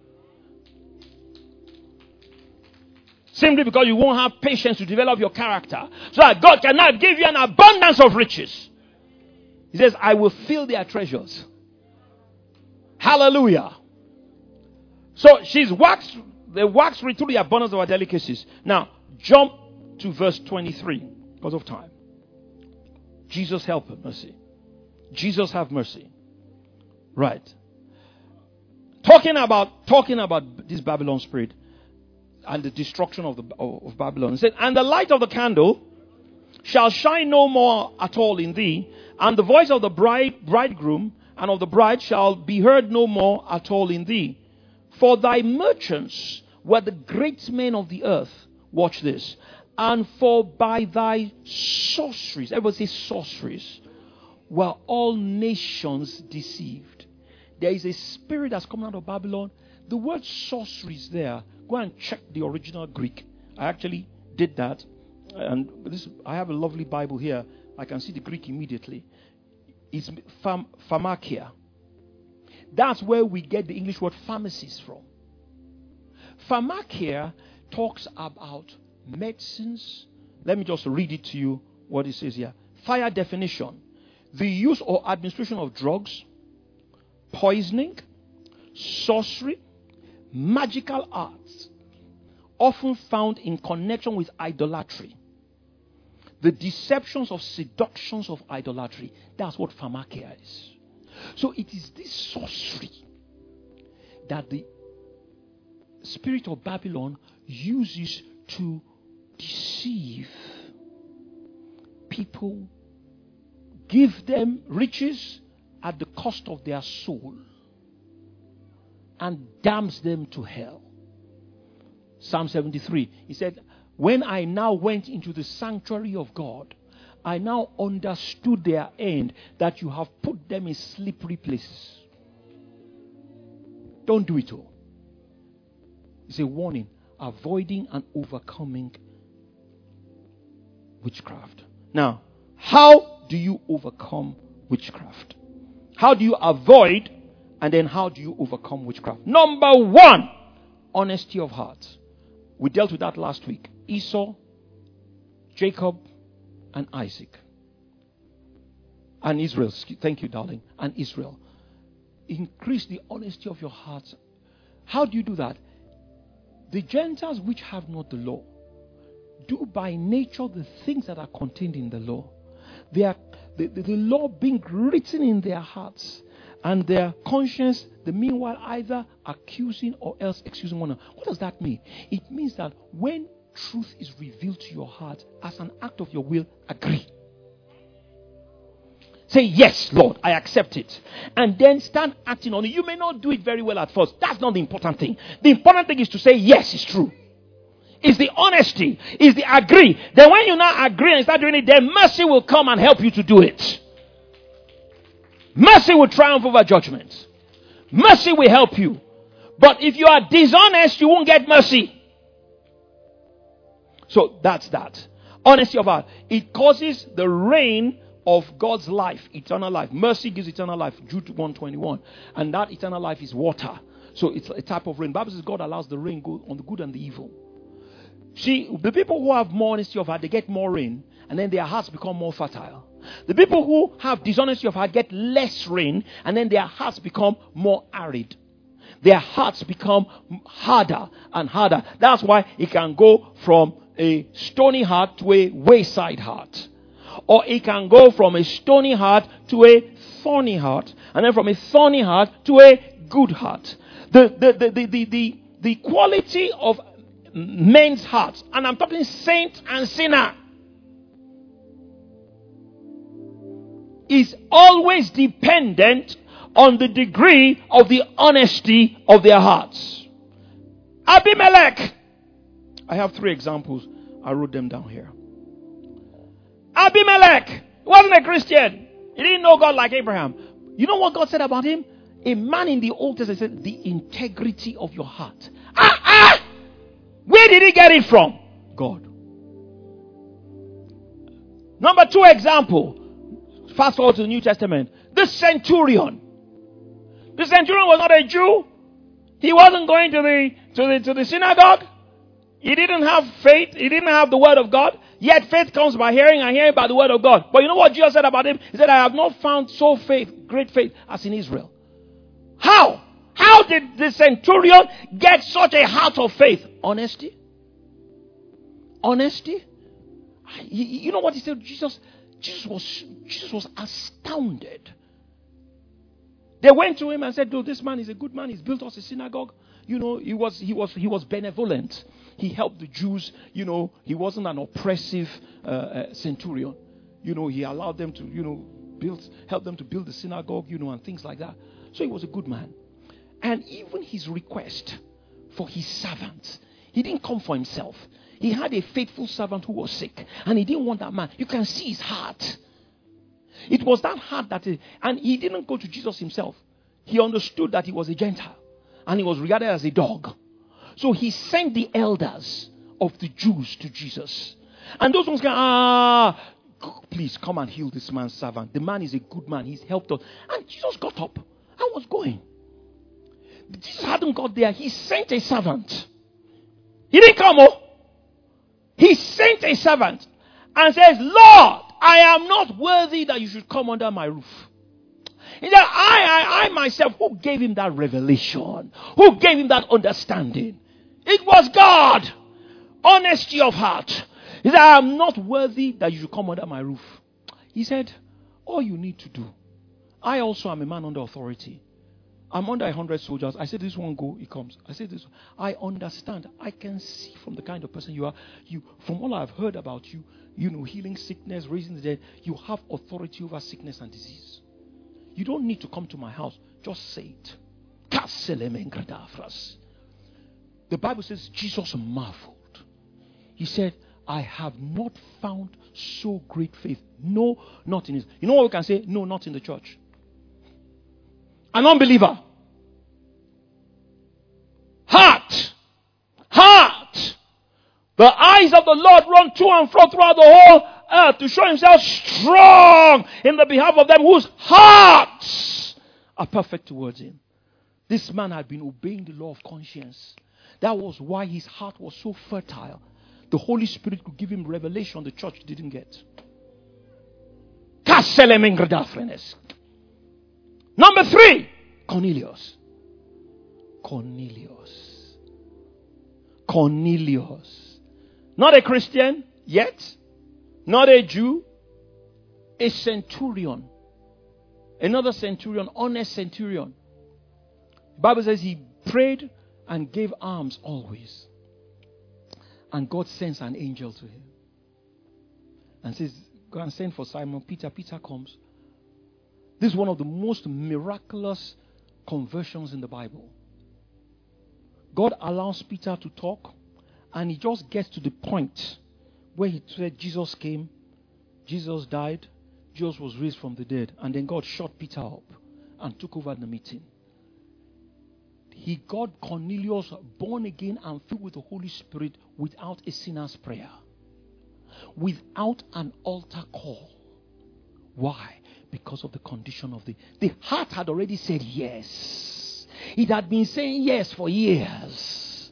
Simply because you won't have patience to develop your character. So that God cannot give you an abundance of riches. He says, I will fill their treasures. Hallelujah. So they waxed rich through the abundance of our delicacies. Now, jump to verse 23 because of time. Jesus help her, mercy. Jesus have mercy. Right. Talking about this Babylon spirit and the destruction of Babylon. It said, and the light of the candle shall shine no more at all in thee, and the voice of the bridegroom and of the bride shall be heard no more at all in thee. For thy merchants were the great men of the earth. Watch this. And for by thy sorceries, everybody say sorceries, were all nations deceived. There is a spirit that's coming out of Babylon. The word sorcery is there. Go and check the original Greek. I actually did that. And I have a lovely Bible here. I can see the Greek immediately. It's pharmakia. That's where we get the English word pharmacies from. Pharmakia talks about medicines. Let me just read it to you what it says here. Fire definition. The use or administration of drugs, poisoning, sorcery, magical arts, often found in connection with idolatry. The deceptions of seductions of idolatry. That's what pharmakia is. So it is this sorcery that the spirit of Babylon uses to deceive people, give them riches at the cost of their soul, and damns them to hell. Psalm 73, he said, when I now went into the sanctuary of God, I now understood their end, that you have put them in slippery places. Don't do it all. It's a warning. Avoiding and overcoming witchcraft. Now, how do you overcome witchcraft? How do you avoid, and then how do you overcome witchcraft? Number 1, honesty of heart. We dealt with that last week. Esau, Jacob, and Isaac. And Israel. Thank you, darling. And Israel. Increase the honesty of your hearts. How do you do that? The Gentiles which have not the law do by nature the things that are contained in the law. They are the law being written in their hearts, and their conscience, the meanwhile, either accusing or else excusing one another. What does that mean? It means that when truth is revealed to your heart as an act of your will, agree. Say, yes, Lord, I accept it. And then start acting on it. You may not do it very well at first. That's not the important thing. The important thing is to say, yes, it's true. It's the honesty. It's the agree. Then when you now agree and start doing it, then mercy will come and help you to do it. Mercy will triumph over judgment. Mercy will help you. But if you are dishonest, you won't get mercy. So that's that. Honesty of heart. It causes the rain of God's life, eternal life. Mercy gives eternal life, Jude 1:21. And that eternal life is water. So it's a type of rain. The Bible says God allows the rain go on the good and the evil. See, the people who have more honesty of heart, they get more rain, and then their hearts become more fertile. The people who have dishonesty of heart get less rain, and then their hearts become more arid. Their hearts become harder and harder. That's why it can go from a stony heart to a wayside heart. Or it can go from a stony heart to a thorny heart. And then from a thorny heart to a good heart. The quality of men's hearts, and I'm talking saint and sinner, is always dependent on the degree of the honesty of their hearts. Abimelech. I have 3 examples. I wrote them down here. Abimelech wasn't a Christian. He didn't know God like Abraham. You know what God said about him? A man in the Old Testament said, the integrity of your heart. Where did he get it from? God. Number 2 example. Fast forward to the New Testament. The centurion. The centurion was not a Jew. He wasn't going to the synagogue. He didn't have faith. He didn't have the word of God. Yet faith comes by hearing, and hearing by the word of God. But you know what Jesus said about him? He said, I have not found great faith as in Israel. How? How did the centurion get such a heart of faith? Honesty. Honesty. You know what he said? Jesus was astounded. They went to him and said, this man is a good man. He's built us a synagogue. You know, he was benevolent. He helped the Jews. You know, he wasn't an oppressive centurion. You know, he allowed them to, help them to build the synagogue, and things like that. So he was a good man. And even his request for his servant, he didn't come for himself. He had a faithful servant who was sick, and he didn't want that man. You can see his heart. It was that heart and he didn't go to Jesus himself. He understood that he was a Gentile, and he was regarded as a dog. So he sent the elders of the Jews to Jesus. And those ones please come and heal this man's servant. The man is a good man. He's helped us. And Jesus got up and was going. Jesus hadn't got there. He sent a servant. He didn't come. He sent a servant and says, Lord, I am not worthy that you should come under my roof. He said, I myself, who gave him that revelation? Who gave him that understanding? It was God. Honesty of heart. He said, I am not worthy that you should come under my roof. He said, all you need to do. I also am a man under authority. I'm under 100 soldiers. I said, this one go, he comes. I said, this one. I understand. I can see from the kind of person you are. From all I've heard about you, healing sickness, raising the dead, you have authority over sickness and disease. You don't need to come to my house. Just say it. The Bible says Jesus marveled. He said, I have not found so great faith. No, not in it. You know what we can say? No, not in the church. An unbeliever. Heart. The eyes of the Lord run to and fro throughout the whole earth to show himself strong in the behalf of them whose hearts are perfect towards him. This man had been obeying the law of conscience. That was why his heart was so fertile. The Holy Spirit could give him revelation the church didn't get. Number 3, Cornelius. Not a Christian yet. Not a Jew. A centurion. Another centurion, honest centurion. The Bible says he prayed and gave alms always. And God sends an angel to him. And says, go and send for Simon Peter. Peter comes. This is one of the most miraculous conversions in the Bible. God allows Peter to talk, and he just gets to the point where he said Jesus came, Jesus died, Jesus was raised from the dead, and then God shut Peter up and took over the meeting. He got Cornelius born again and filled with the Holy Spirit without a sinner's prayer, without an altar call. Why? Because of the condition of the heart had already said yes. It had been saying yes for years.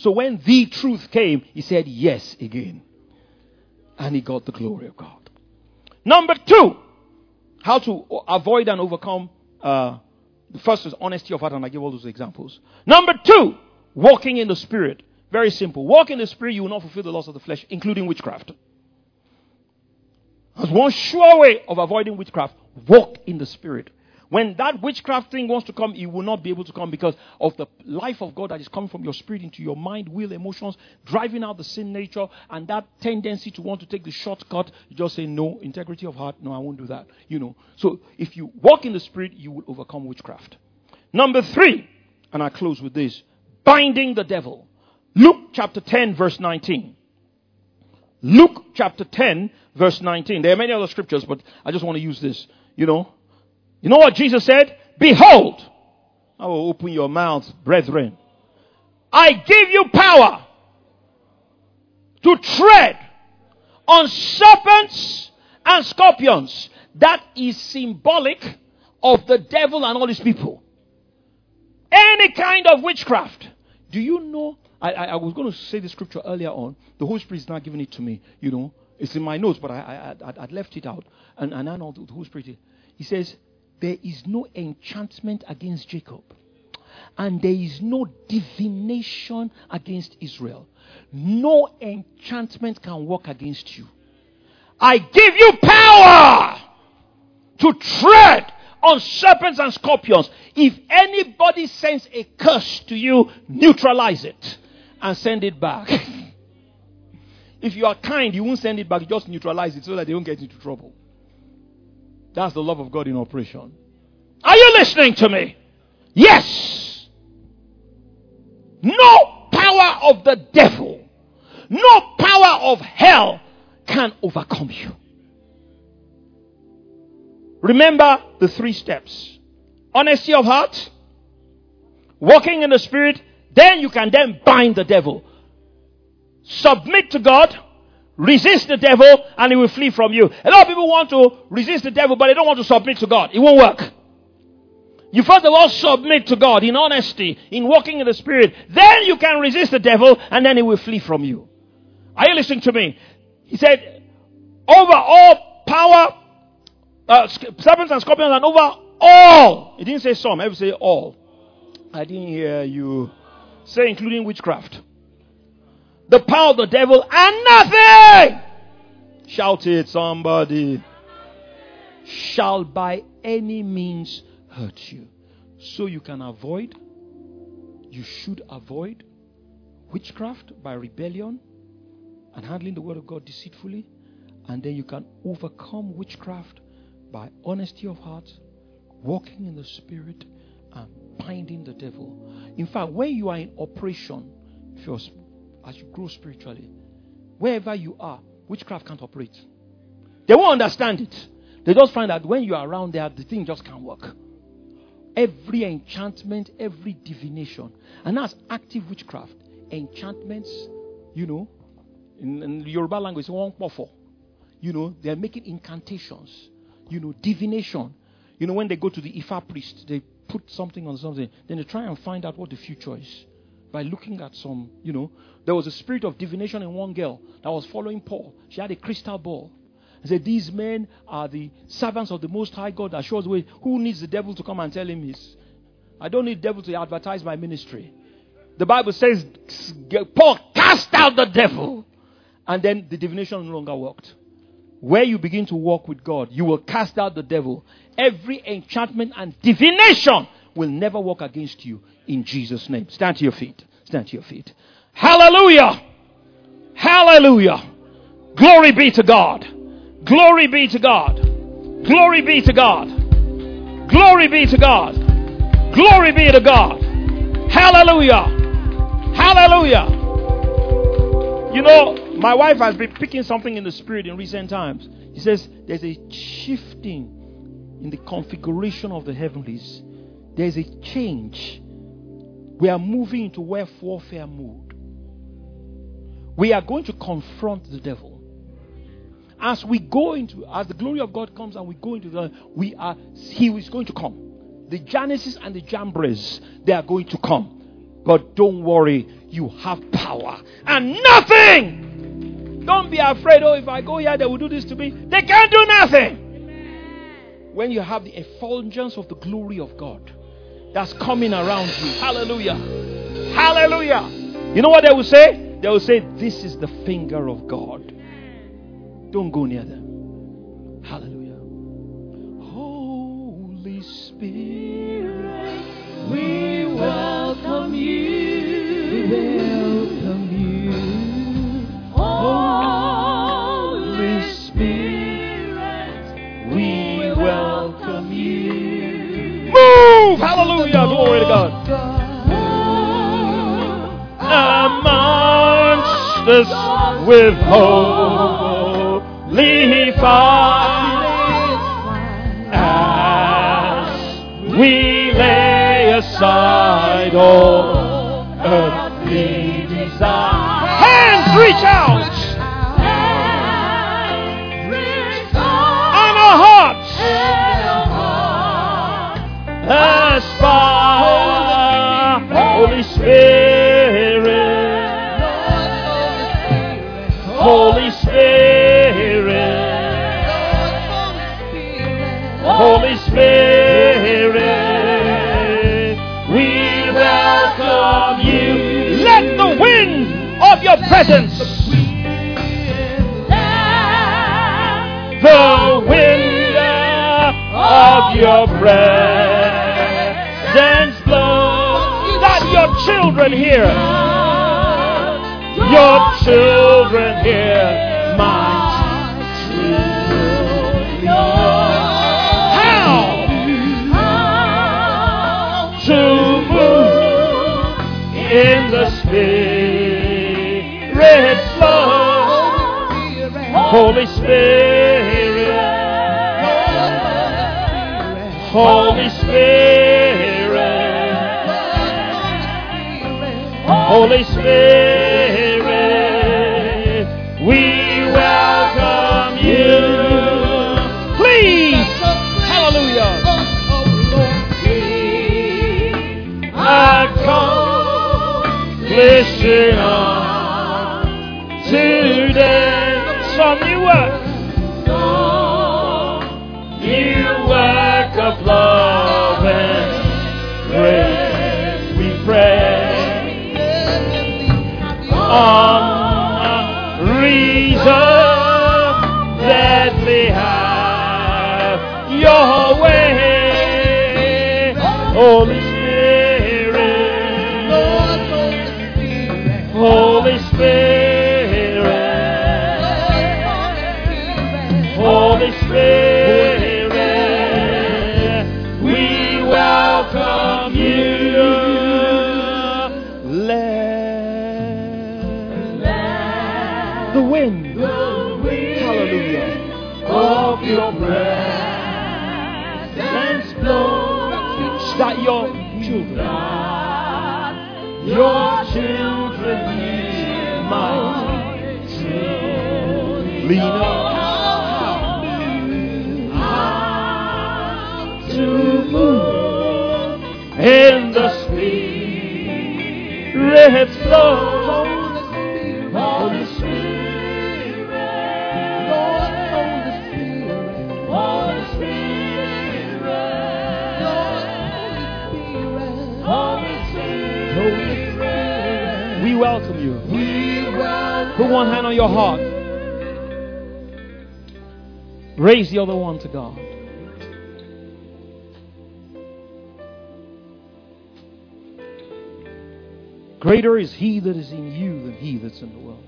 So when the truth came, he said yes again. And he got the glory of God. Number 2, how to avoid and overcome. The first is honesty of heart, and I give all those examples. Number 2, walking in the Spirit. Very simple. Walk in the Spirit, you will not fulfill the lust of the flesh, including witchcraft. That's one sure way of avoiding witchcraft. Walk in the Spirit. When that witchcraft thing wants to come, it will not be able to come because of the life of God that is coming from your spirit into your mind, will, emotions, driving out the sin nature, and that tendency to want to take the shortcut. You just say, no, integrity of heart, no, I won't do that. So if you walk in the Spirit, you will overcome witchcraft. Number 3, and I close with this, binding the devil. Luke chapter 10, verse 19. Luke chapter 10, verse 19. There are many other scriptures, but I just want to use this. You know what Jesus said? Behold, I will open your mouth, brethren. I give you power to tread on serpents and scorpions. That is symbolic of the devil and all his people. Any kind of witchcraft. Do you know? I was going to say the scripture earlier on. The Holy Spirit is not giving it to me. It's in my notes, but I'd left it out. And I know the Holy Spirit. He says, there is no enchantment against Jacob. And there is no divination against Israel. No enchantment can work against you. I give you power to tread on serpents and scorpions. If anybody sends a curse to you, neutralize it and send it back. If you are kind, you won't send it back. You just neutralize it so that they don't get into trouble. That's the love of God in operation. Are you listening to me? Yes. No power of the devil, no power of hell can overcome you. Remember the 3 steps. Honesty of heart, walking in the Spirit, then you can then bind the devil. Submit to God, resist the devil, and he will flee from you. A lot of people want to resist the devil, but they don't want to submit to God. It won't work. You first of all submit to God in honesty, in walking in the Spirit. Then you can resist the devil, and then he will flee from you. Are you listening to me? He said, over all power, serpents and scorpions, and over all. He didn't say some. I would say all. I didn't hear you say including witchcraft. The power of the devil, and nothing, shout it somebody, shall by any means hurt you. So you can avoid, you should avoid witchcraft by rebellion and handling the word of God deceitfully. And then you can overcome witchcraft by honesty of heart, walking in the Spirit, and binding the devil. In fact, when you are in operation, as you grow spiritually, wherever you are, witchcraft can't operate. They won't understand it. They just find that when you are around there, the thing just can't work. Every enchantment, every divination, and that's active witchcraft. Enchantments, in Yoruba language, they are making incantations, divination. When they go to the Ifa priest, they put something on something, then they try and find out what the future is by looking at some, there was a spirit of divination in one girl that was following Paul. She had a crystal ball. He said, these men are the servants of the Most High God that shows the way. Who needs the devil to come and tell him this? I don't need the devil to advertise my ministry. The Bible says, Paul cast out the devil. And then the divination no longer worked. Where you begin to walk with God, you will cast out the devil. Every enchantment and divination will never work against you in Jesus' name. Stand to your feet. Stand to your feet. Hallelujah. Hallelujah. Glory be to God. Glory be to God. Glory be to God. Glory be to God. Glory be to God. Hallelujah. Hallelujah. My wife has been picking something in the Spirit in recent times. She says there's a shifting in the configuration of the heavenlies. There's a change. We are moving into warfare mode. We are going to confront the devil. As the glory of God comes and we go into he is going to come. The Janeses and the Jambres, they are going to come. But don't worry, you have power. And nothing! Don't be afraid, oh, if I go here, they will do this to me. They can't do nothing. When you have the effulgence of the glory of God that's coming around you. Hallelujah. Hallelujah. You know what they will say? They will say, this is the finger of God. Don't go near them. Hallelujah. Holy Spirit, we welcome you. We welcome you. Holy Spirit, we welcome you. Move! Hallelujah. Glory to God. Amongst us with holy fire, as we lay aside all earthly desire. Hands reach out on our hearts. Aspire, Holy Spirit. Holy Spirit, Holy Spirit, we welcome you. Let the wind of your presence, the wind of your presence blow. That your children hear. Your children hear my truth. How to move in the Spirit's flow. Holy Spirit, Holy Spirit, Holy Spirit, we welcome you. Please, hallelujah. Accomplishing on today some new work. New work of love and grace, we pray. On reason that we have your way, Holy Spirit, Holy Spirit, Holy Spirit, we welcome you. The wind, hallelujah, of your breath and blow, that your children hear my truth. Lean up to move in the Spirit's flow. Holy Spirit, Lord, Holy Spirit, Holy Spirit, Lord, Holy Spirit, Holy Spirit, we welcome you. We welcome. Put one hand on your heart. Raise the other one to God. Greater is He that is in you than he that's in the world.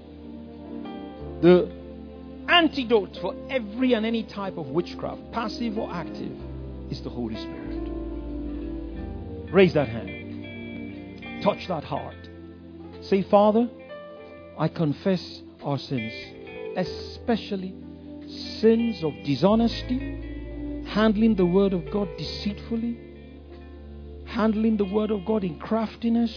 The antidote for every and any type of witchcraft, passive or active, is the Holy Spirit. Raise that hand. Touch that heart. Say, Father, I confess our sins, especially sins of dishonesty, handling the Word of God deceitfully, handling the Word of God in craftiness,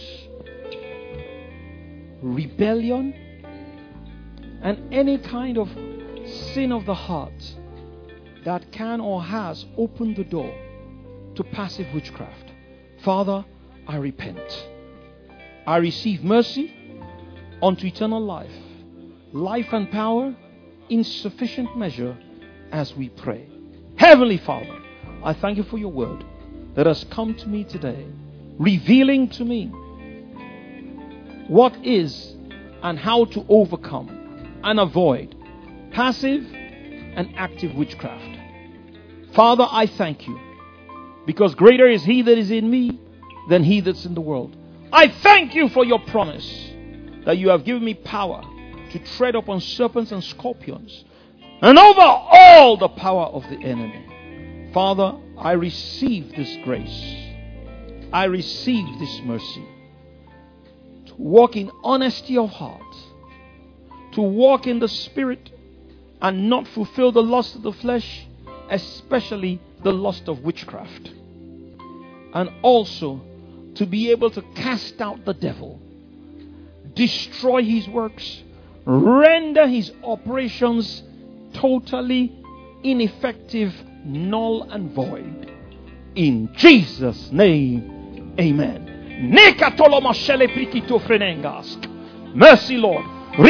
rebellion, and any kind of sin of the heart that can or has opened the door to passive witchcraft. Father, I repent. I receive mercy unto eternal life, life and power in sufficient measure as we pray. Heavenly Father, I thank you for your word that has come to me today, revealing to me what is and how to overcome and avoid passive and active witchcraft. Father, I thank you because greater is he that is in me than he that's in the world. I thank you for your promise that you have given me power to tread upon serpents and scorpions and over all the power of the enemy. Father, I receive this grace. I receive this mercy to walk in honesty of heart, to walk in the Spirit and not fulfill the lust of the flesh, especially the lust of witchcraft. And also to be able to cast out the devil, destroy his works, render his operations totally ineffective, null and void. In Jesus' name, amen. Mercy, Lord.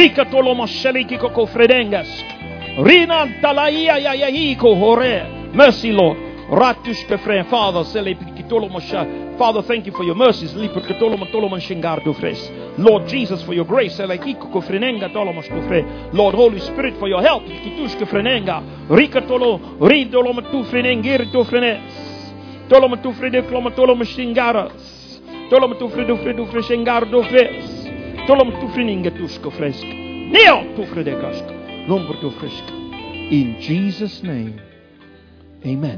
Mercy, Lord. Father, thank you for your mercies. Lord Jesus, for your grace. Lord, Holy Spirit, for your help. In Jesus' name, amen.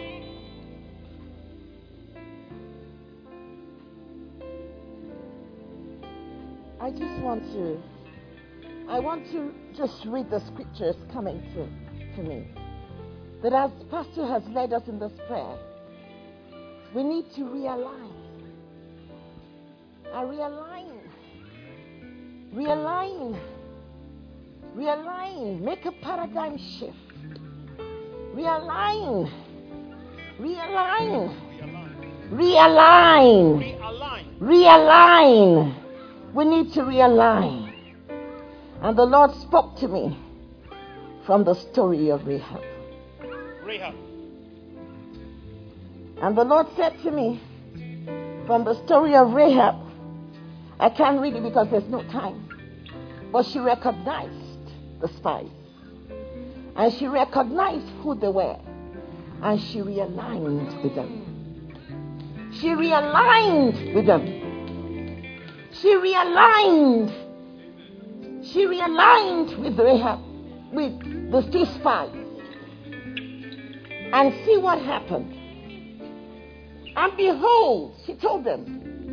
I want to just read the scriptures coming to me. That as Pastor has led us in this prayer, we need to realign. Realign. Make a paradigm shift. Realign. We need to realign. And the Lord spoke to me from the story of Rahab. And the Lord said to me from the story of Rahab, I can't read it because there's no time, but she recognized the spies. And she recognized who they were. And she realigned with them. She realigned with Rahab, with the two spies. And see what happened. And behold, she told them.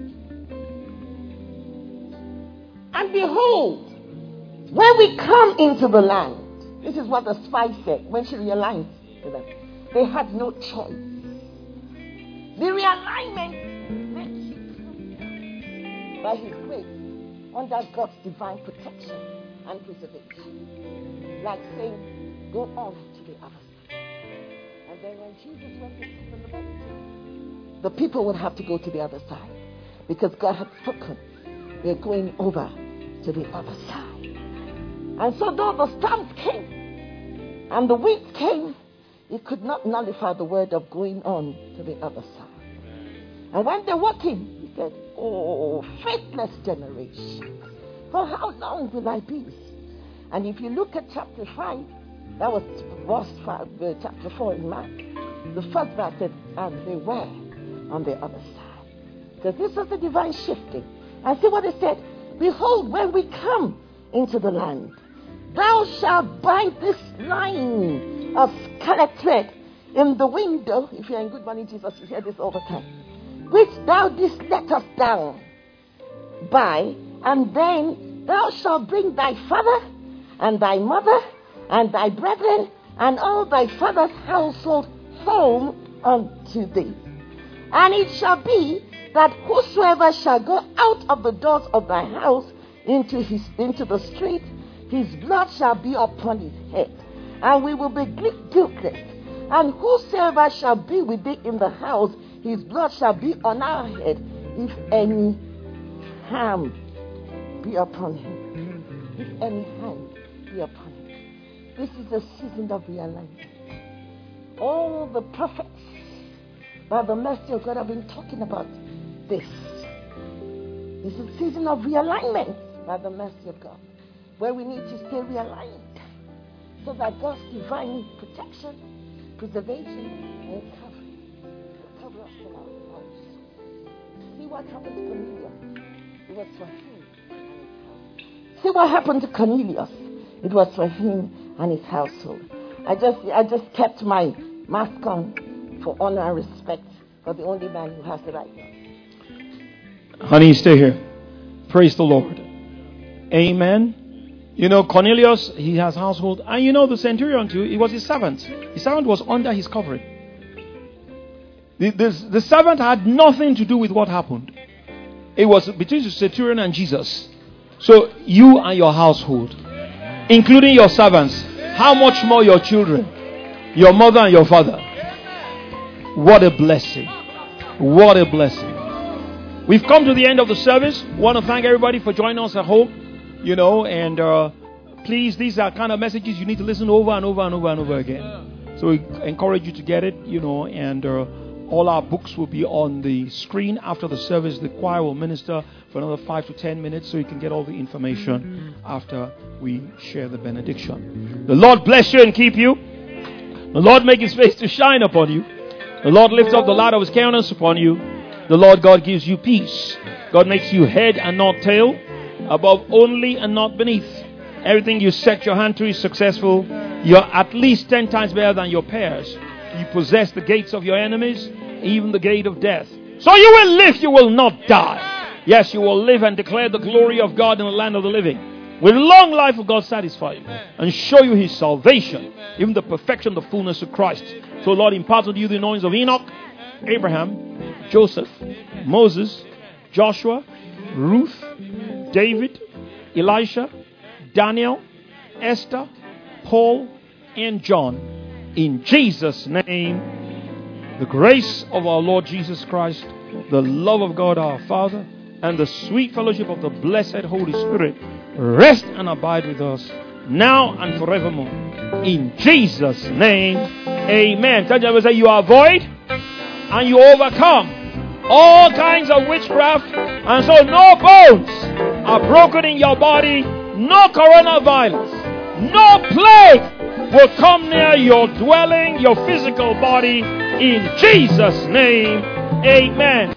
And behold, when we come into the land, this is what the spies said when she realigned with them. They had no choice. The realignment meant she come by his grace under God's divine protection and preservation. Like saying, go on to the other side. And then when Jesus went to sleep in the boat, the people would have to go to the other side. Because God had spoken. They're going over to the other side. And so though the storms came and the winds came, it could not nullify the word of going on to the other side. And when they walked in, he said, oh, faithless generation, for how long will I be? And if you look at chapter 5, that was verse 5, chapter 4 in Mark, the first verse said, and they were on the other side. Because this was the divine shifting. And see what it said? Behold, when we come into the land, thou shalt bind this line of scarlet thread in the window. If you're in Good Morning Jesus, you hear this all the time. Which thou didst let us down by, and then thou shalt bring thy father and thy mother and thy brethren and all thy father's household home unto thee. And it shall be that whosoever shall go out of the doors of thy house into the street, his blood shall be upon his head, and we will be guiltless. And whosoever shall be with thee in the house, his blood shall be on our head, if any harm be upon him. If any harm be upon him. This is the season of realignment. All the prophets, by the mercy of God, have been talking about this. This is a season of realignment by the mercy of God, where we need to stay realigned so that God's divine protection, preservation, and covering will cover us in our lives. See what happened to Cornelius? It was for him and his household. See what happened to Cornelius? It was for him and his household. I just kept my mask on for honor and respect for the only man who has it right now. Honey, stay here. Praise the Lord. Amen. You know, Cornelius, he has household. And you know, the centurion too, he was his servant. His servant was under his covering. The servant had nothing to do with what happened. It was between the centurion and Jesus. So, you and your household, including your servants, how much more your children, your mother and your father. What a blessing. What a blessing. We've come to the end of the service. Want to thank everybody for joining us at home. You know, and please, these are kind of messages you need to listen over and over and over and over again. So we encourage you to get it, you know, and all our books will be on the screen after the service. The choir will minister for another 5 to 10 minutes so you can get all the information after we share the benediction. The Lord bless you and keep you. The Lord make his face to shine upon you. The Lord lift up the light of his countenance upon you. The Lord God gives you peace. God makes you head and not tail, above only and not beneath. Everything you set your hand to is successful. You're at least 10 times better than your peers. You possess the gates of your enemies, even the gate of death. So you will live, you will not die. Yes, you will live and declare the glory of God in the land of the living. With long life will God satisfy you and show you his salvation, even the perfection, the fullness of Christ. So Lord, impart unto you the anointings of Enoch, Abraham, Joseph, Moses, Joshua, Ruth, David, Elisha, Daniel, Esther, Paul, and John. In Jesus' name, the grace of our Lord Jesus Christ, the love of God our Father, and the sweet fellowship of the blessed Holy Spirit rest and abide with us now and forevermore. In Jesus' name, amen. Tell them, say, you avoid and you overcome all kinds of witchcraft, and so no bones are broken in your body, no coronavirus, no plague will come near your dwelling, your physical body. In Jesus' name, amen.